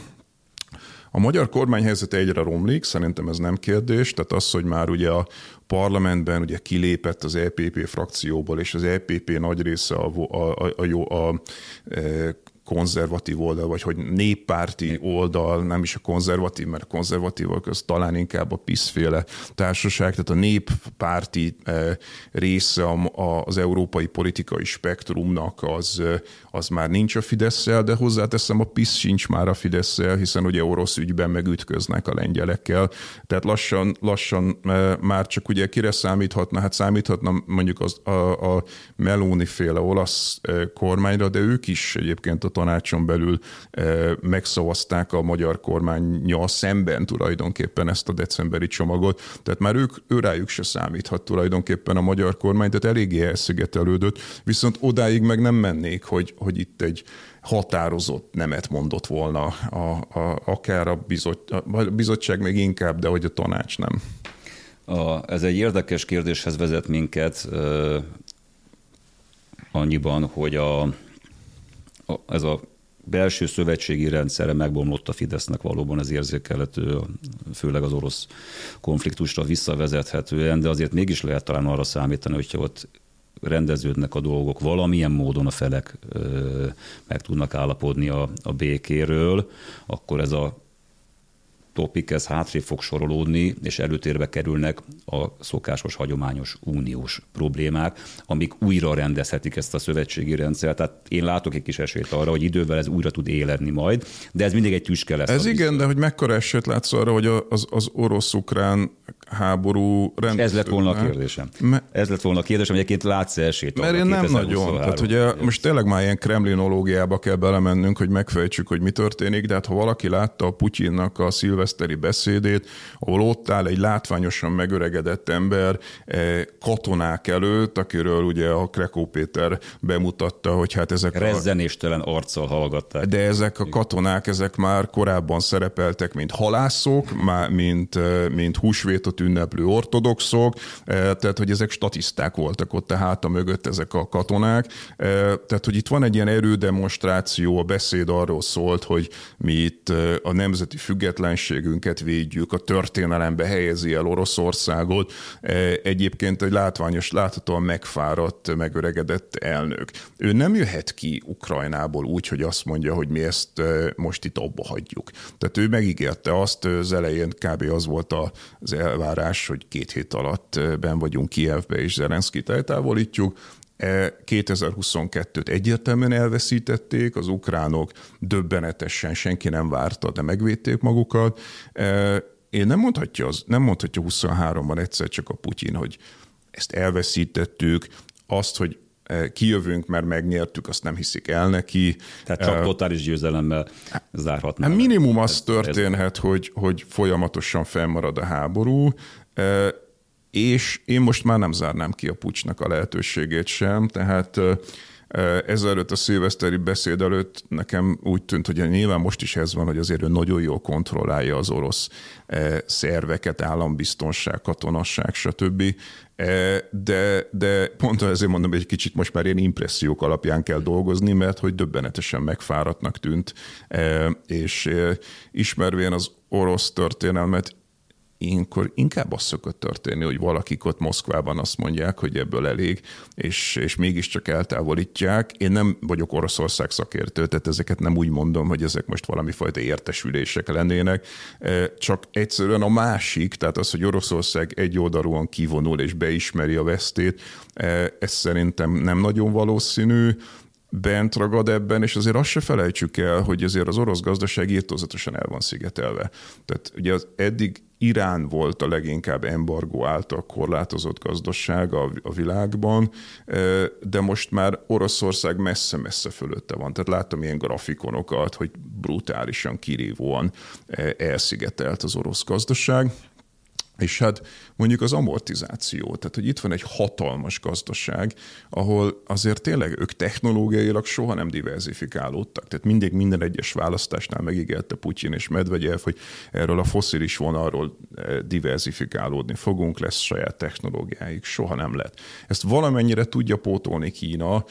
A magyar kormányhelyzet egyre romlik, szerintem ez nem kérdés, tehát az, hogy már ugye a parlamentben ugye kilépett az EPP frakcióból, és az EPP nagy része a konzervatív oldal, vagy hogy néppárti oldal, nem is a konzervatív, mert a konzervatívok az talán inkább a PiS-féle társaság, tehát a néppárti része az európai politikai spektrumnak az már nincs a Fidesz-szel, de hozzáteszem, a PiS sincs már a Fidesz-szel, hiszen ugye orosz ügyben megütköznek a lengyelekkel, tehát lassan már csak ugye kire számíthatna? Hát számíthatna mondjuk a Meloni-féle olasz kormányra, de ők is egyébként a tanácson belül megszavazták a magyar kormánnyal szemben tulajdonképpen ezt a decemberi csomagot. Tehát már őrájuk se számíthat tulajdonképpen a magyar kormány, tehát eléggé elszigetelődött, viszont odáig meg nem mennék, hogy itt egy határozott nemet mondott volna akár a bizottság még inkább, de hogy a tanács nem. Ez egy érdekes kérdéshez vezet minket annyiban, hogy ez a belső szövetségi rendszerre megbomlott a Fidesznek, valóban ez érzékelhető, főleg az orosz konfliktusra visszavezethetően, de azért mégis lehet talán arra számítani, hogyha ott rendeződnek a dolgok, valamilyen módon a felek meg tudnak állapodni a békéről, akkor ez a topik, ez hátrébb fog sorolódni, és előtérbe kerülnek a szokásos, hagyományos uniós problémák, amik újra rendezhetik ezt a szövetségi rendszert. Tehát én látok egy kis esélyt arra, hogy idővel ez újra tud éledni majd, de ez mindig egy tüske lesz. Ez igen, de hogy mekkora esélyt látsz arra, hogy az orosz-ukrán háború rendeződne? Ez lett volna a kérdésem. Ez lett volna a kérdésem, hogy egyébként látsz esélyt arra? Mert én nem nagyon. Tehát ugye most tényleg már ilyen kremlinológiába kell belemennünk, hogy megfejtsük, hogy mi történik, de hát ha valaki látta a Putyinnak a szilveszteri beszédét, ahol ott áll egy látványosan megöregedett ember katonák előtt, akiről ugye a Krekó Péter bemutatta, hogy hát ezek rezzenéstelen arccal hallgatták. De ezek a katonák, ezek már korábban szerepeltek, mint halászok, mint húsvétot ünneplő ortodoxok, tehát hogy ezek statiszták voltak ott a háta mögött ezek a katonák. Tehát, hogy itt van egy ilyen erődemonstráció, a beszéd arról szólt, hogy mi itt a nemzeti függetlenség függetlenségünket védjük, a történelembe helyezi el Oroszországot. Egyébként egy látványos, láthatóan megfáradt, megöregedett elnök. Ő nem jöhet ki Ukrajnából úgy, hogy azt mondja, hogy mi ezt most itt abba hagyjuk. Tehát ő megígérte azt, az elején kb. Az volt az elvárás, hogy 2 hét alatt benn vagyunk Kijevbe és Zelenszkit eltávolítjuk. 2022-t egyértelműen elveszítették, az ukránok döbbenetesen, senki nem várta, de megvédték magukat. Én nem mondhatja 23-ban egyszer csak a Putyin, hogy ezt elveszítettük, azt, hogy kijövünk, mert megnyertük, azt nem hiszik el neki. Tehát csak totális győzelemmel zárhatná. Minimum az történhet, hogy folyamatosan fennmarad a háború, és én most már nem zárnám ki a puccsnak a lehetőségét sem, tehát ezelőtt a szilveszteri beszéd előtt nekem úgy tűnt, hogy nyilván most is ez van, hogy azért ő nagyon jól kontrollálja az orosz szerveket, állambiztonság, katonasság, stb. De pont ezért mondom, hogy egy kicsit most már ilyen impressziók alapján kell dolgozni, mert hogy döbbenetesen megfáradtnak tűnt, és ismervén az orosz történelmet, ilyenkor inkább az szokott történni, hogy valakik ott Moszkvában azt mondják, hogy ebből elég, és mégiscsak eltávolítják. Én nem vagyok Oroszország szakértő, tehát ezeket nem úgy mondom, hogy ezek most valami fajta értesülések lennének, csak egyszerűen a másik, tehát az, hogy Oroszország egyoldalúan kivonul és beismeri a vesztét, ez szerintem nem nagyon valószínű, bent ragad ebben, és azért azt se felejtsük el, hogy azért az orosz gazdaság irtózatosan el van szigetelve. Tehát ugye eddig Irán volt a leginkább embargó által korlátozott gazdaság a világban, de most már Oroszország messze-messze fölötte van. Tehát láttam ilyen grafikonokat, hogy brutálisan, kirívóan elszigetelt az orosz gazdaság. És hát mondjuk az amortizáció, tehát hogy itt van egy hatalmas gazdaság, ahol azért tényleg ők technológiailag soha nem diverzifikálódtak. Tehát mindig minden egyes választásnál megígérte Putyin és Medvegyev, hogy erről a fosszilis vonalról diverzifikálódni fogunk, lesz saját technológiáik, soha nem lett. Ezt valamennyire tudja pótolni Kína,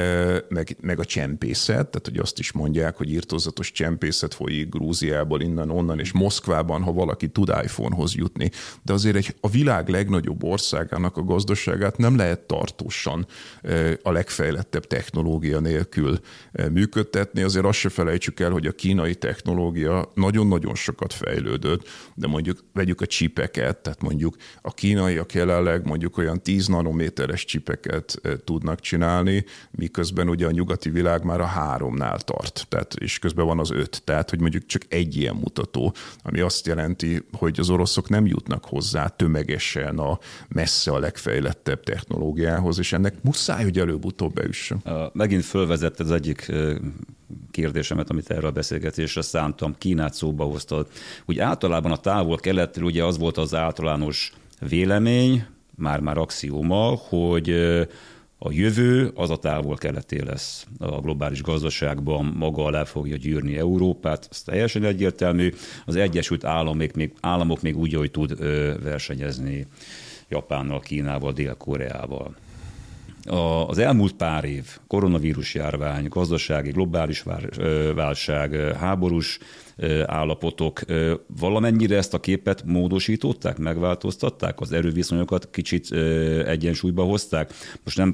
meg a csempészet, tehát hogy azt is mondják, hogy irtózatos csempészet folyik Grúziából, innen-onnan, és Moszkvában, ha valaki tud iPhone-hoz jutni. De azért a világ legnagyobb országának a gazdaságát nem lehet tartósan a legfejlettebb technológia nélkül működtetni. Azért azt se felejtsük el, hogy a kínai technológia nagyon-nagyon sokat fejlődött, de mondjuk vegyük a csipeket, tehát mondjuk a kínaiak jelenleg mondjuk olyan 10 nanométeres csipeket tudnak csinálni, miközben ugye a nyugati világ már a 3-nál tart, tehát, és közben van az 5, tehát hogy mondjuk csak egy ilyen mutató, ami azt jelenti, hogy az oroszok nem jutnak hozzá tömegesen messze a legfejlettebb technológiához, és ennek muszáj, hogy előbb-utóbb beüssön. Megint fölvezett az egyik kérdésemet, amit erre a beszélgetésre szántam, Kínát szóba hoztad. Úgy általában a távol-keletről ugye az volt az általános vélemény, már axióma, hogy a jövő az a távol-keleté lesz a globális gazdaságban, maga alá fogja gyűrni Európát, ez teljesen egyértelmű. Az Egyesült Államok még úgy, hogy tud versenyezni Japánnal, Kínával, Dél-Koreával. Az elmúlt pár év, koronavírus járvány, gazdasági, globális válság, háborús állapotok valamennyire ezt a képet módosították, megváltoztatták, az erőviszonyokat kicsit egyensúlyba hozták. Most nem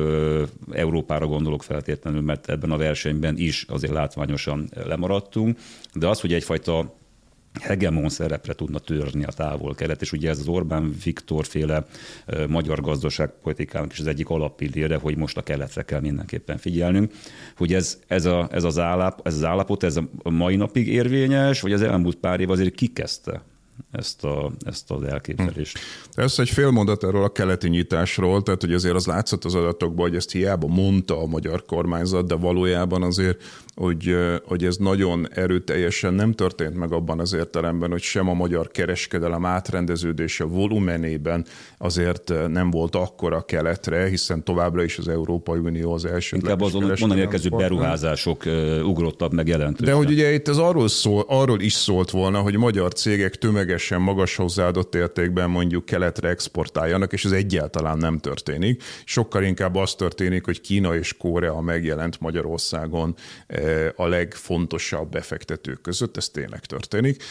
Európára gondolok feltétlenül, mert ebben a versenyben is azért látványosan lemaradtunk, de az, hogy egyfajta hegemon szerepre tudna törni a távol-kelet, és ugye ez az Orbán Viktor féle magyar gazdaságpolitikának is az egyik alappillére, hogy most a keletre kell mindenképpen figyelnünk, hogy ez az állapot, ez a mai napig érvényes, vagy az elmúlt pár év azért kikezdte ezt az elképzelést. Ez egy fél mondat erről a keleti nyitásról, tehát hogy azért az látszott az adatokban, hogy ezt hiába mondta a magyar kormányzat, de valójában azért, hogy ez nagyon erőteljesen nem történt meg abban az értelemben, hogy sem a magyar kereskedelem átrendeződése volumenében azért nem volt akkora keletre, hiszen továbbra is az Európai Unió az elsődleges. Inkább azon onnan érkező beruházások ugrottak meg jelentősen. De hogy ugye itt ez arról is szólt volna, hogy magyar cégek tömegesen magas hozzáadott értékben mondjuk keletre exportáljanak, és ez egyáltalán nem történik. Sokkal inkább az történik, hogy Kína és Korea megjelent Magyarországon a legfontosabb befektetők között, ez tényleg történik.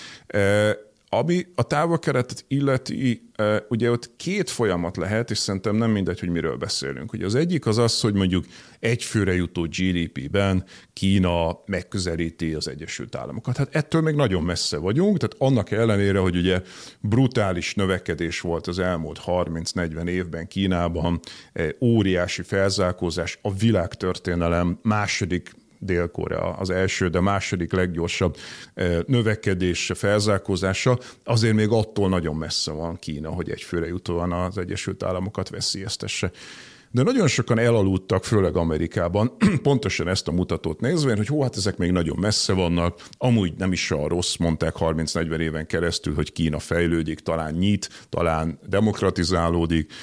Ami a távol-keletet illeti, ugye ott két folyamat lehet, és szerintem nem mindegy, hogy miről beszélünk. Ugye az egyik az, hogy mondjuk egyfőre jutó GDP-ben Kína megközelíti az Egyesült Államokat. Hát ettől még nagyon messze vagyunk, tehát annak ellenére, hogy ugye brutális növekedés volt az elmúlt 30-40 évben Kínában, óriási felzárkózás, a világtörténelem második, Dél-Korea az első, de második leggyorsabb növekedés, felzárkózása, azért még attól nagyon messze van Kína, hogy egyfőre jutóan az Egyesült Államokat veszélyeztesse. De nagyon sokan elaludtak, főleg Amerikában, pontosan ezt a mutatót nézve, hogy hát ezek még nagyon messze vannak, amúgy nem is olyan rossz, mondták 30-40 éven keresztül, hogy Kína fejlődik, talán nyit, talán demokratizálódik,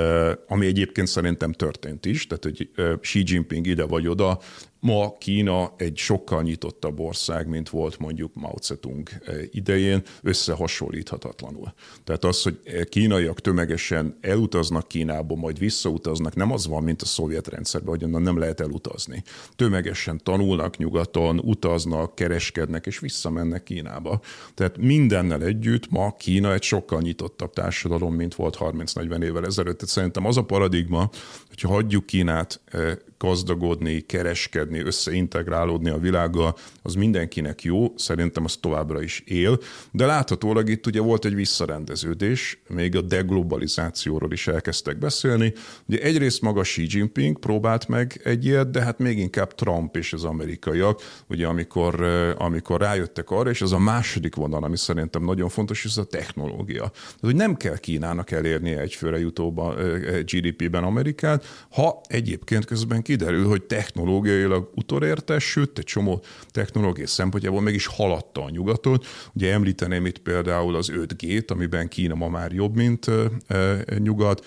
ami egyébként szerintem történt is, tehát hogy Xi Jinping ide vagy oda, ma Kína egy sokkal nyitottabb ország, mint volt mondjuk Mao Zedong idején, összehasonlíthatatlanul. Tehát az, hogy kínaiak tömegesen elutaznak Kínába, majd visszautaznak, nem az van, mint a szovjet rendszerben, hogy onnan nem lehet elutazni. Tömegesen tanulnak nyugaton, utaznak, kereskednek, és visszamennek Kínába. Tehát mindennel együtt ma Kína egy sokkal nyitottabb társadalom, mint volt 30-40 évvel ezelőtt. Tehát szerintem az a paradigma, hogyha hagyjuk Kínát gazdagodni, kereskedni, összeintegrálódni a világgal, az mindenkinek jó, szerintem az továbbra is él, de láthatólag itt ugye volt egy visszarendeződés, még a deglobalizációról is elkezdtek beszélni. Ugye egyrészt maga Xi Jinping próbált meg egy ilyet, de hát még inkább Trump és az amerikaiak, ugye amikor rájöttek arra, és az a második vonal, ami szerintem nagyon fontos, ez a technológia. Tehát, hogy nem kell Kínának elérnie egyfőre jutóban GDP-ben Amerikát, ha egyébként közben kiderül, hogy technológiailag utolértes, sőt, egy csomó technológiai szempontjából meg is haladta a nyugatot. Ugye említeném itt például az 5G-t, amiben Kína ma már jobb, mint nyugat,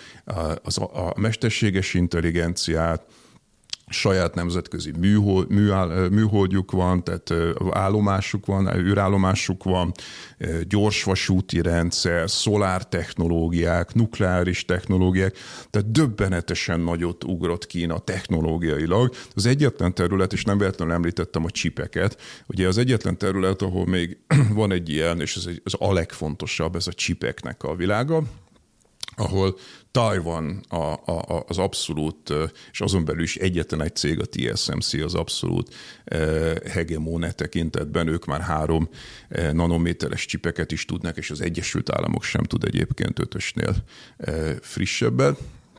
a mesterséges intelligenciát, saját nemzetközi műholdjuk van, tehát állomásuk van, űrállomásuk van, gyorsvasúti rendszer, szolártechnológiák, nukleáris technológiák, tehát döbbenetesen nagyot ugrott Kína technológiailag. Az egyetlen terület, és nem véletlenül említettem a csipeket, ugye az egyetlen terület, ahol még van egy ilyen, és ez a legfontosabb, ez a csipeknek a világa, ahol Taiwan az abszolút, és azon belül is egyetlen egy cég, a TSMC az abszolút hegemon tekintetben, ők már 3 nanométeres csipeket is tudnak, és az Egyesült Államok sem tud egyébként 5-ösnél frissebbet.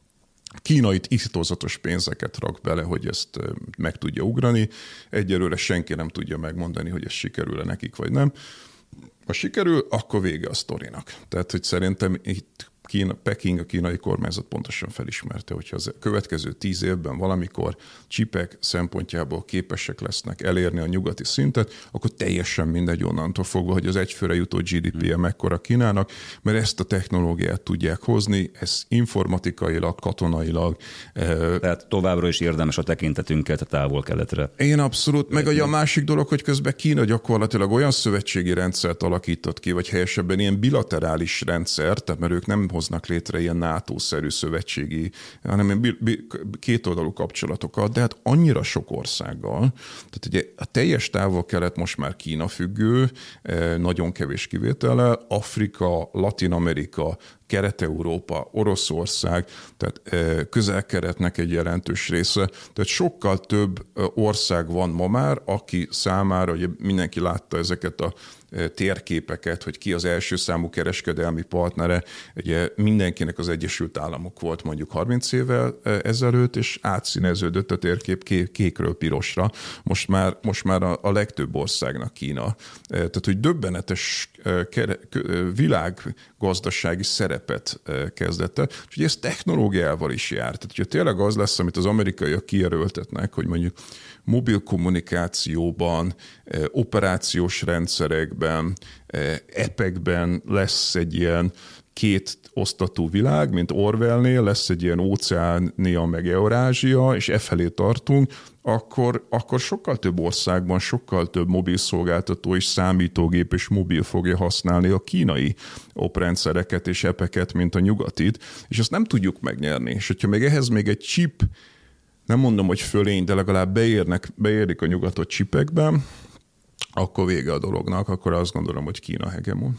Kína itt isztozatos pénzeket rak bele, hogy ezt meg tudja ugrani. Egyelőre senki nem tudja megmondani, hogy ez sikerül-e nekik, vagy nem. Ha sikerül, akkor vége a sztorinak. Tehát, hogy szerintem itt Peking, a kínai kormányzat pontosan felismerte, hogyha az következő 10 évben valamikor csipek szempontjából képesek lesznek elérni a nyugati szintet, akkor teljesen mindegy onnantól fogva, hogy az egyfőre jutó GDP-je mekkora Kínának, mert ezt a technológiát tudják hozni, ez informatikailag, katonailag. Tehát továbbra is érdemes a tekintetünket a távol-keletre. Én abszolút, meg a másik dolog, hogy közben Kína gyakorlatilag olyan szövetségi rendszert alakított ki, vagy helyesebben ilyen bilaterális rendszert, tehát mert ők nem hoznak létre ilyen NATO-szerű szövetségi, hanem ilyen kétoldalú kapcsolatokat, de hát annyira sok országgal. Tehát ugye a teljes távol-kelet most már Kína függő, nagyon kevés kivétellel, Afrika, Latin-Amerika, Kelet-Európa, Oroszország, tehát közel-keletnek egy jelentős része. Tehát sokkal több ország van ma már, aki számára, ugye mindenki látta ezeket a térképeket, hogy ki az első számú kereskedelmi partnere. Ugye mindenkinek az Egyesült Államok volt mondjuk 30 évvel ezelőtt, és átszíneződött a térkép kékről pirosra. Most már a legtöbb országnak Kína. Tehát, hogy döbbenetes világgazdasági szerepet kezdett el. És ugye ez technológiával is jár. Tehát, hogyha tényleg az lesz, amit az amerikaiak kijelöltetnek, hogy mondjuk mobil kommunikációban, operációs rendszerekben, appekben lesz egy ilyen két osztatú világ, mint Orwellnél, lesz egy ilyen Óceánia meg Eurázsia, és felé tartunk, akkor sokkal több országban, sokkal több mobilszolgáltató és számítógép és mobil fogja használni a kínai oprendszereket és epeket, mint a nyugatit, és ezt nem tudjuk megnyerni. És hogyha még ehhez még egy chip, nem mondom, hogy fölény, de legalább beérik a nyugatot csipekben, akkor vége a dolognak, akkor azt gondolom, hogy Kína hegemon.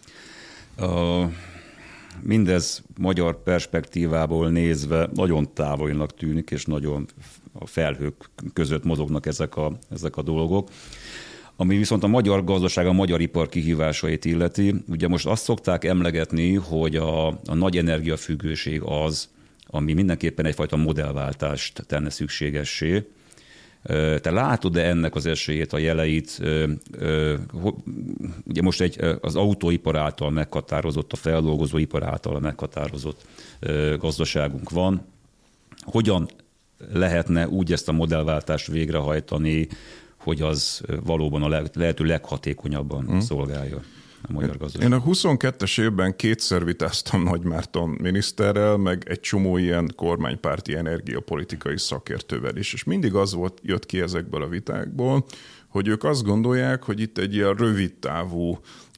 Mindez magyar perspektívából nézve nagyon távolinak tűnik, és nagyon a felhők között mozognak ezek a dolgok. Ami viszont a magyar gazdaság, a magyar ipar kihívásait illeti, ugye most azt szokták emlegetni, hogy a nagy energiafüggőség az, ami mindenképpen egyfajta modellváltást tenne szükségessé. Te látod-e ennek az esélyét, a jeleit? Ugye most az autóipar által meghatározott, a feldolgozóipar által meghatározott gazdaságunk van. Hogyan lehetne úgy ezt a modellváltást végrehajtani, hogy az valóban a lehető leghatékonyabban szolgálja a magyar gazdaság? Én a 22-es évben kétszer vitáztam Nagymárton miniszterrel, meg egy csomó ilyen kormánypárti energiapolitikai szakértővel is, és mindig az jött ki ezekből a vitákból, hogy ők azt gondolják, hogy itt egy ilyen rövidtávú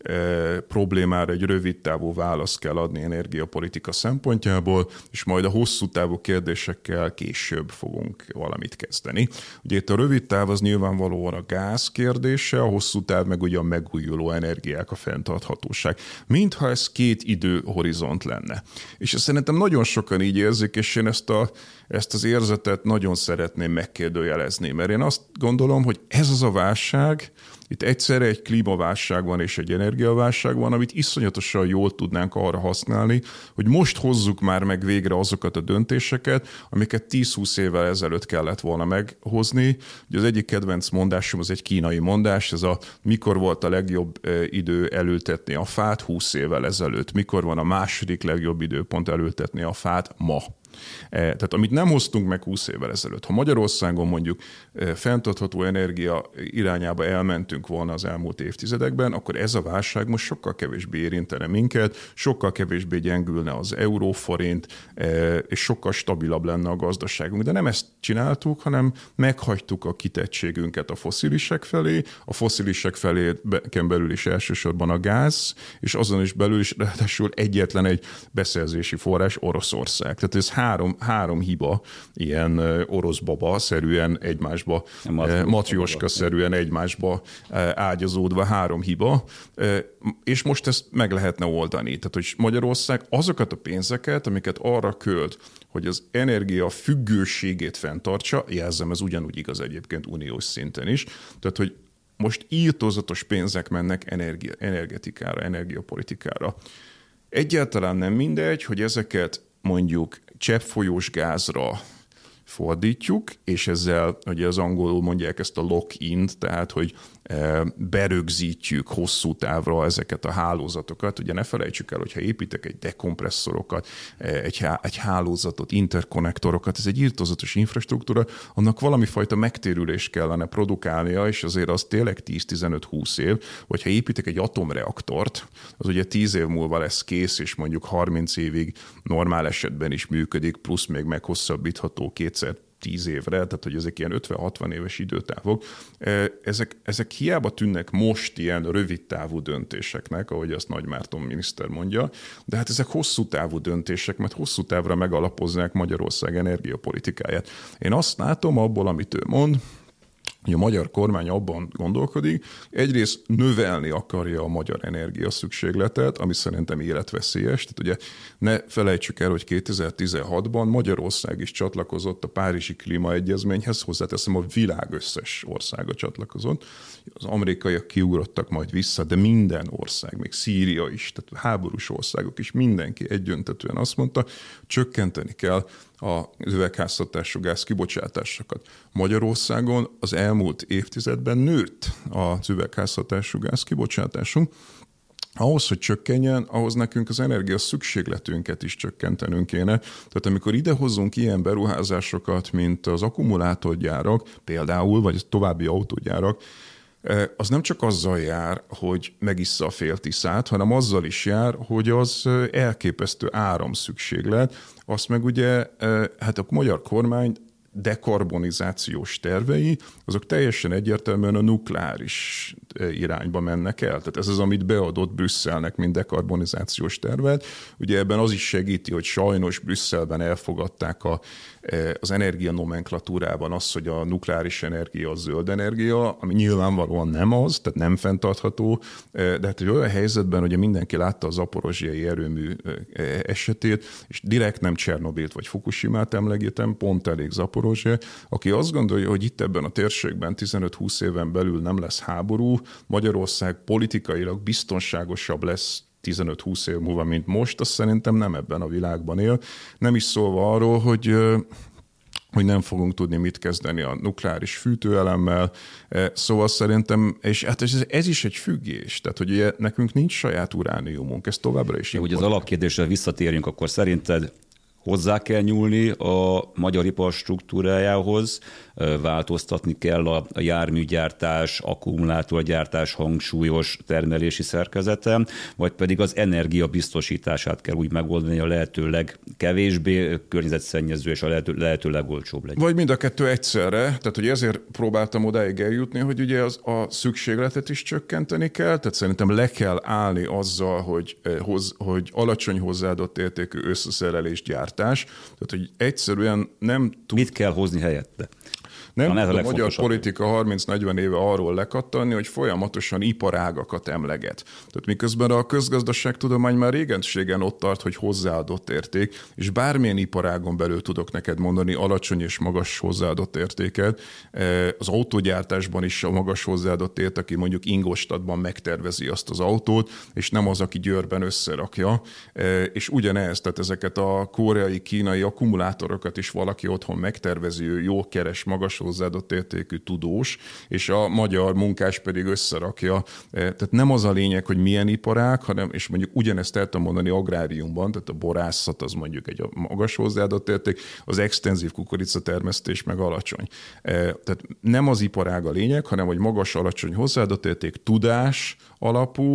problémára egy rövidtávú választ kell adni energiapolitika szempontjából, és majd a hosszú távú kérdésekkel később fogunk valamit kezdeni. Ugye itt a rövid táv az nyilvánvalóan a gáz kérdése, a hosszú táv meg ugye a megújuló energiák, a fenntarthatóság. Mintha ez két időhorizont lenne. És ezt szerintem nagyon sokan így érzik, és én ezt az érzetet nagyon szeretném megkérdőjelezni, mert én azt gondolom, hogy ez az a válság, itt egyszerre egy klímaválság van és egy energiaválság van, amit iszonyatosan jól tudnánk arra használni, hogy most hozzuk már meg végre azokat a döntéseket, amiket 10-20 évvel ezelőtt kellett volna meghozni. Ugye az egyik kedvenc mondásom az egy kínai mondás, ez a mikor volt a legjobb idő elültetni a fát 20 évvel ezelőtt, mikor van a második legjobb időpont elültetni a fát ma. Tehát amit nem hoztunk meg 20 évvel ezelőtt, ha Magyarországon mondjuk fenntartható energia irányába elmentünk volna az elmúlt évtizedekben, akkor ez a válság most sokkal kevésbé érintene minket, sokkal kevésbé gyengülne az euróforint, és sokkal stabilabb lenne a gazdaságunk. De nem ezt csináltuk, hanem meghagytuk a kitettségünket a fosszilisek felé, a fosszilisek feléken belül is elsősorban a gáz, és azon is belül is ráadásul egyetlen egy beszerzési forrás Oroszország. Tehát ez három hiba, ilyen orosz baba-szerűen egymásba, matrioska-szerűen egymásba ágyazódva 3 hiba, és most ezt meg lehetne oldani. Tehát, hogy Magyarország azokat a pénzeket, amiket arra költ, hogy az energia függőségét fenntartsa, jelzem, ez ugyanúgy igaz egyébként uniós szinten is, tehát, hogy most írtózatos pénzek mennek energetikára, energiapolitikára. Egyáltalán nem mindegy, hogy ezeket mondjuk cseppfolyós gázra fordítjuk, és ezzel, ugye az angolul mondják ezt a lock-in-t, tehát, hogy berögzítjük hosszú távra ezeket a hálózatokat. Ugye ne felejtsük el, hogyha építek egy dekompresszorokat, egy hálózatot, interkonnektorokat, ez egy írtózatos infrastruktúra, annak valami fajta megtérülést kellene produkálnia, és azért az tényleg 10-15-20 év, vagy ha építek egy atomreaktort, az ugye 10 év múlva lesz kész, és mondjuk 30 évig normál esetben is működik, plusz még meghosszabbítható 10 évre, tehát hogy ezek ilyen 50-60 éves időtávok, ezek hiába tűnnek most ilyen rövid távú döntéseknek, ahogy azt Nagymárton miniszter mondja, de hát ezek hosszú távú döntések, mert hosszú távra megalapozzák Magyarország energiapolitikáját. Én azt látom abból, amit ő mond, hogy a magyar kormány abban gondolkodik, egyrészt növelni akarja a magyar energiaszükségletet, ami szerintem életveszélyes. Tehát ugye ne felejtsük el, hogy 2016-ban Magyarország is csatlakozott a Párizsi Klímaegyezményhez, hozzáteszem, a világ összes országa csatlakozott. Az amerikaiak kiugrottak majd vissza, de minden ország, még Szíria is, tehát háborús országok is, mindenki egyöntetően azt mondta, csökkenteni kell az üvegházhatású gáz kibocsátásokat. Magyarországon az elmúlt évtizedben nőtt az üvegházhatású gáz kibocsátásunk. Ahhoz, hogy csökkenjen, ahhoz nekünk az energia szükségletünket is csökkentenünk kéne. Tehát amikor idehozunk ilyen beruházásokat, mint az akkumulátorgyárak például, vagy további autógyárak, az nem csak azzal jár, hogy megissza a fél Tiszát, hanem azzal is jár, hogy az elképesztő áramszükséglet. Azt meg ugye, hát a magyar kormány dekarbonizációs tervei, azok teljesen egyértelműen a nukleáris irányba mennek el. Tehát ez az, amit beadott Brüsszelnek, mint dekarbonizációs tervet. Ugye ebben az is segíti, hogy sajnos Brüsszelben elfogadták az energianomenklatúrában azt, hogy a nukleáris energia a zöld energia, ami nyilvánvalóan nem az, tehát nem fenntartható, de hát egy olyan helyzetben, ugye mindenki látta a zaporozsiai erőmű esetét, és direkt nem Csernobilt vagy Fukushimát emlegítem, pont elég Zaporozsia, aki azt gondolja, hogy itt ebben a térségben 15-20 éven belül nem lesz háború, Magyarország politikailag biztonságosabb lesz 15-20 év múlva, mint most, azt szerintem nem ebben a világban él. Nem is szólva arról, hogy nem fogunk tudni mit kezdeni a nukleáris fűtőelemmel. Szóval szerintem, és hát ez is egy függés, tehát hogy ugye nekünk nincs saját urániumunk, ez továbbra is. Hogy az alapkérdésre visszatérjünk, akkor szerinted hozzá kell nyúlni a magyar ipar struktúrájához, változtatni kell a járműgyártás, akkumulátorgyártás hangsúlyos termelési szerkezete, vagy pedig az energia biztosítását kell úgy megoldani, a lehető legkevésbé környezetszennyező és a lehető legolcsóbb legyen. Vagy mind a kettő egyszerre, tehát hogy ezért próbáltam odáig eljutni, hogy ugye a szükségletet is csökkenteni kell, tehát szerintem le kell állni azzal, hogy alacsony hozzáadott értékű összeszerelés gyártás, tehát hogy egyszerűen nem tud... Mit kell hozni helyette? Nem tud a magyar politika 30-40 éve arról lekattanni, hogy folyamatosan iparágakat emleget. Tehát miközben a közgazdaságtudomány már régenségen ott tart, hogy hozzáadott érték, és bármilyen iparágon belül tudok neked mondani alacsony és magas hozzáadott értéket. Az autógyártásban is a magas hozzáadott ért, aki mondjuk Ingolstadtban megtervezi azt az autót, és nem az, aki Győrben összerakja. És ugyanez, tehát ezeket a koreai, kínai akkumulátorokat is valaki otthon megtervezi, ő jól keres, magas hozzáadott értékű tudós, és a magyar munkás pedig összerakja. Tehát nem az a lényeg, hogy milyen iparág, hanem, és mondjuk ugyanezt el tudom mondani agráriumban, tehát a borászat az mondjuk egy magas hozzáadott érték, az extenzív kukoricatermesztés meg alacsony. Tehát nem az iparág a lényeg, hanem hogy magas, alacsony hozzáadott érték, tudás alapú,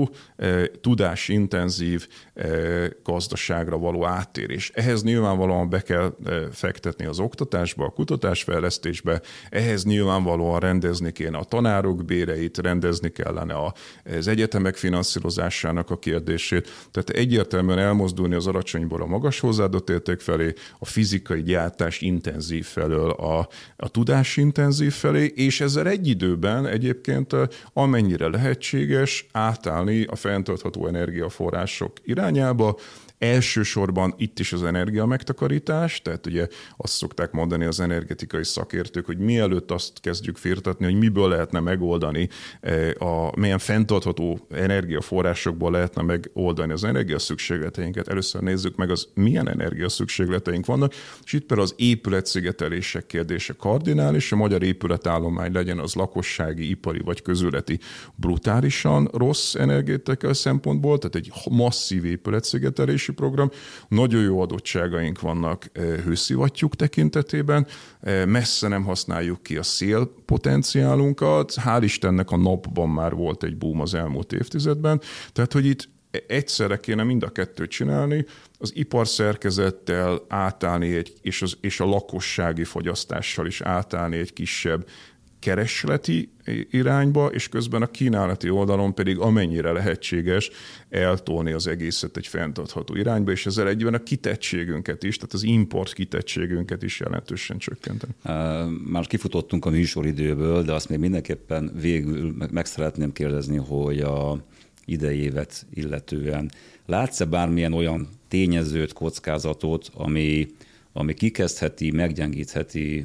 tudásintenzív gazdaságra való áttérés. Ehhez nyilvánvalóan be kell fektetni az oktatásba, a kutatásfejlesztésbe, ehhez nyilvánvalóan rendezni kéne a tanárok béreit, rendezni kellene az egyetemek finanszírozásának a kérdését. Tehát egyértelműen elmozdulni az alacsonyból a magas hozzáadott érték felé, a fizikai gyártás intenzív felől a tudás intenzív felé, és ezzel egy időben egyébként amennyire lehetséges átállni a fenntartható energiaforrások irányába. Elsősorban itt is az energia megtakarítás, tehát ugye azt szokták mondani az energetikai szakértők, hogy mielőtt azt kezdjük firtatni, hogy miből lehetne megoldani, milyen fenntartható energiaforrásokból lehetne megoldani az energiaszükségleteinket, először nézzük meg, milyen energiaszükségleteink vannak, és itt például az épületszigetelések kérdése kardinális, a magyar épületállomány legyen az lakossági, ipari vagy közületi brutálisan rossz energetikai szempontból, tehát egy masszív épületszigetelés program. Nagyon jó adottságaink vannak hőszivattyúk tekintetében, messze nem használjuk ki a szél potenciálunkat, hál' Istennek a napban már volt egy boom az elmúlt évtizedben, tehát hogy itt egyszerre kéne mind a kettőt csinálni, az iparszerkezettel átállni és a lakossági fogyasztással is átállni egy kisebb keresleti irányba, és közben a kínálati oldalon pedig amennyire lehetséges eltolni az egészet egy fenntartható irányba, és ezzel egyben a kitettségünket is, tehát az import kitettségünket is jelentősen csökkenteni. Már kifutottunk a műsoridőből, de azt még mindenképpen végül meg szeretném kérdezni, hogy a idei évet illetően látsz-e bármilyen olyan tényezőt, kockázatot, ami kikezdheti, meggyengítheti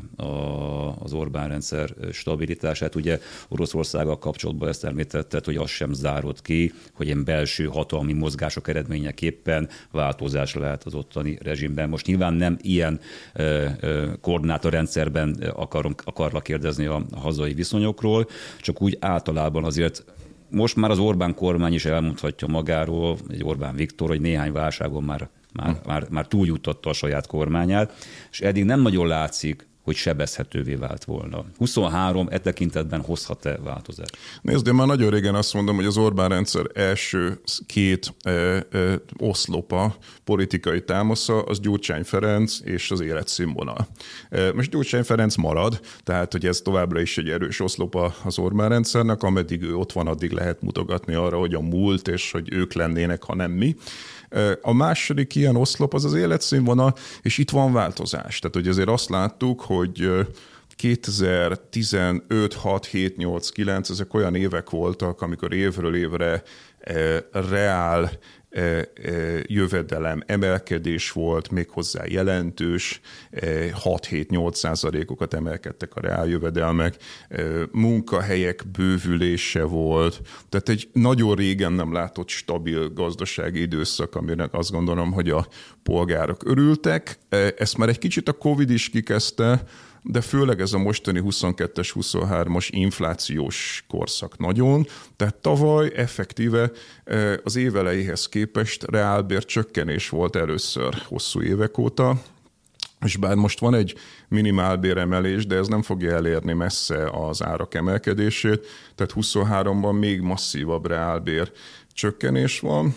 az Orbán rendszer stabilitását. Ugye Oroszországgal kapcsolatban ezt említetted, hogy az sem zárott ki, hogy ilyen belső hatalmi mozgások eredményeképpen változás lehet az ottani rezsimben. Most nyilván nem ilyen koordinátorrendszerben akarlak kérdezni a hazai viszonyokról, csak úgy általában azért most már az Orbán kormány is elmondhatja magáról, egy Orbán Viktor, hogy néhány válságon már túljuttatta a saját kormányát, és eddig nem nagyon látszik, hogy sebezhetővé vált volna. 23 e tekintetben hozhat-e változást? Nézd, én már nagyon régen azt mondom, hogy az Orbán rendszer első két oszlopa, politikai támasza, az Gyurcsány Ferenc és az életszínvonal. Most Gyurcsány Ferenc marad, tehát hogy ez továbbra is egy erős oszlopa az Orbán rendszernek, ameddig ő ott van, addig lehet mutogatni arra, hogy a múlt, és hogy ők lennének, ha nem mi. A második ilyen oszlop az életszínvonal, és itt van változás. Tehát, hogy azért azt láttuk, hogy 2015, 6, 7, 8, 9, ezek olyan évek voltak, amikor évről évre reál jövedelem emelkedés volt, méghozzá jelentős, 6-7-8% emelkedtek a reáljövedelmek, munkahelyek bővülése volt, tehát egy nagyon régen nem látott stabil gazdasági időszak, aminek azt gondolom, hogy a polgárok örültek. Ezt már egy kicsit a Covid is kikezdte, de főleg ez a mostani 22-es, 23-as inflációs korszak nagyon. Tehát tavaly effektíve az év elejéhez képest reálbér csökkenés volt először hosszú évek óta, és bár most van egy minimálbéremelés, de ez nem fogja elérni messze az árak emelkedését, tehát 23-ban még masszívabb reálbér csökkenés van.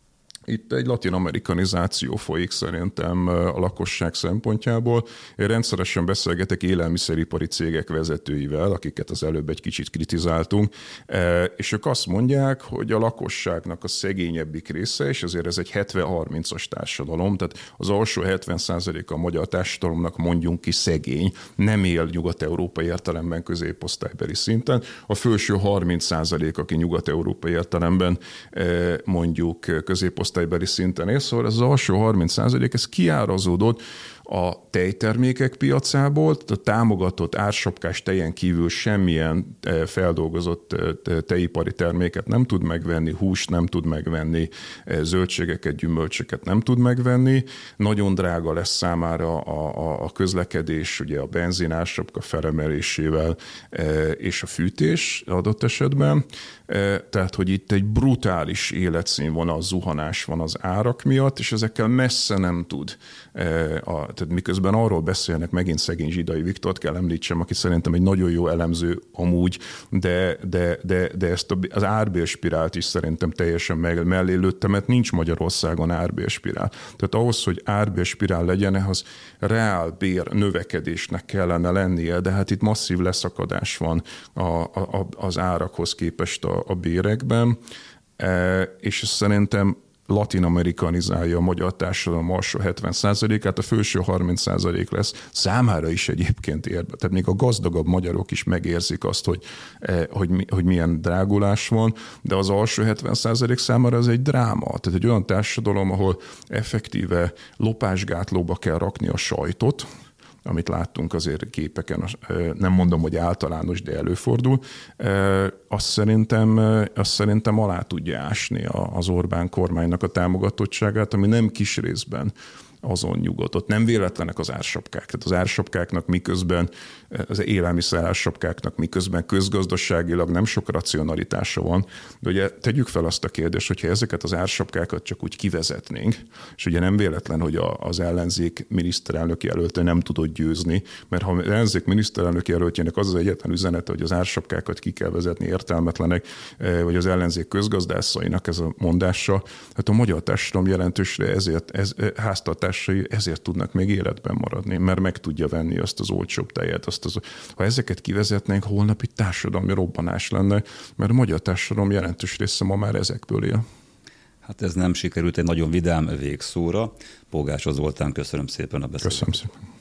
Itt egy latin-amerikanizáció folyik szerintem a lakosság szempontjából. Én rendszeresen beszélgetek élelmiszeripari cégek vezetőivel, akiket az előbb egy kicsit kritizáltunk, és ők azt mondják, hogy a lakosságnak a szegényebbik része, és azért ez egy 70-30-as társadalom, tehát az alsó 70% a magyar társadalomnak mondjunk ki szegény, nem él nyugat-európai értelemben középosztálybeli szinten, a felső 30%, aki nyugat-európai értelemben mondjuk középosztálybeli szinten él, szóval ez az alsó 30%, ez kiárazódott a tejtermékek piacából, a támogatott ársapkás tejen kívül semmilyen feldolgozott tejipari terméket nem tud megvenni, húst nem tud megvenni, zöldségeket, gyümölcsöket nem tud megvenni. Nagyon drága lesz számára a közlekedés, ugye a benzin ársapka felemelésével és a fűtés adott esetben. Tehát, hogy itt egy brutális életszínvonal zuhanás van az árak miatt, és ezekkel messze nem tud. Tehát miközben arról beszélnek, megint szegény Zsidai Viktort kell említsem, aki szerintem egy nagyon jó elemző amúgy, de ezt az árbérspirált is szerintem teljesen mellé lőttem, mert nincs Magyarországon árbérspirál. Tehát ahhoz, hogy árbérspirál legyen, az reál bér növekedésnek kellene lennie, de hát itt masszív leszakadás van az árakhoz képest a bérekben, és szerintem latin-amerikanizálja a magyar társadalom alsó 70%-át, a felső 30% lesz. Számára is egyébként ér. Tehát még a gazdagabb magyarok is megérzik azt, hogy milyen drágulás van, de az alsó 70% számára ez egy dráma. Tehát egy olyan társadalom, ahol effektíve lopásgátlóba kell rakni a sajtot, amit láttunk azért képeken, nem mondom, hogy általános, de előfordul, azt szerintem alá tudja ásni az Orbán kormánynak a támogatottságát, ami nem kis részben azon nyugodott. Nem véletlenek az ársapkák. Tehát az ársapkáknak miközben, az élelmiszer ársapkáknak miközben közgazdaságilag nem sok racionalitása van, de ugye tegyük fel azt a kérdést, hogyha ezeket az ársapkákat csak úgy kivezetnénk, és ugye nem véletlen, hogy az ellenzék miniszterelnök jelölte nem tudott győzni, mert ha az ellenzék miniszterelnök jelöltjének az egyetlen üzenete, hogy az ársapkákat ki kell vezetni, értelmetlenek, vagy az ellenzék közgazdászainak ez a mondása, hát a magyar társadalom jelentősre háztartásai ezért tudnak még életben maradni, mert meg tudja venni azt az olcsóbb tejet. Ha ezeket kivezetnénk, holnap itt társadalmi robbanás lenne, mert a magyar társadalom jelentős része ma már ezekből él. Hát ez nem sikerült egy nagyon vidám végszóra. Pogácsa Zoltán, köszönöm szépen a beszélgetést. Köszönöm szépen.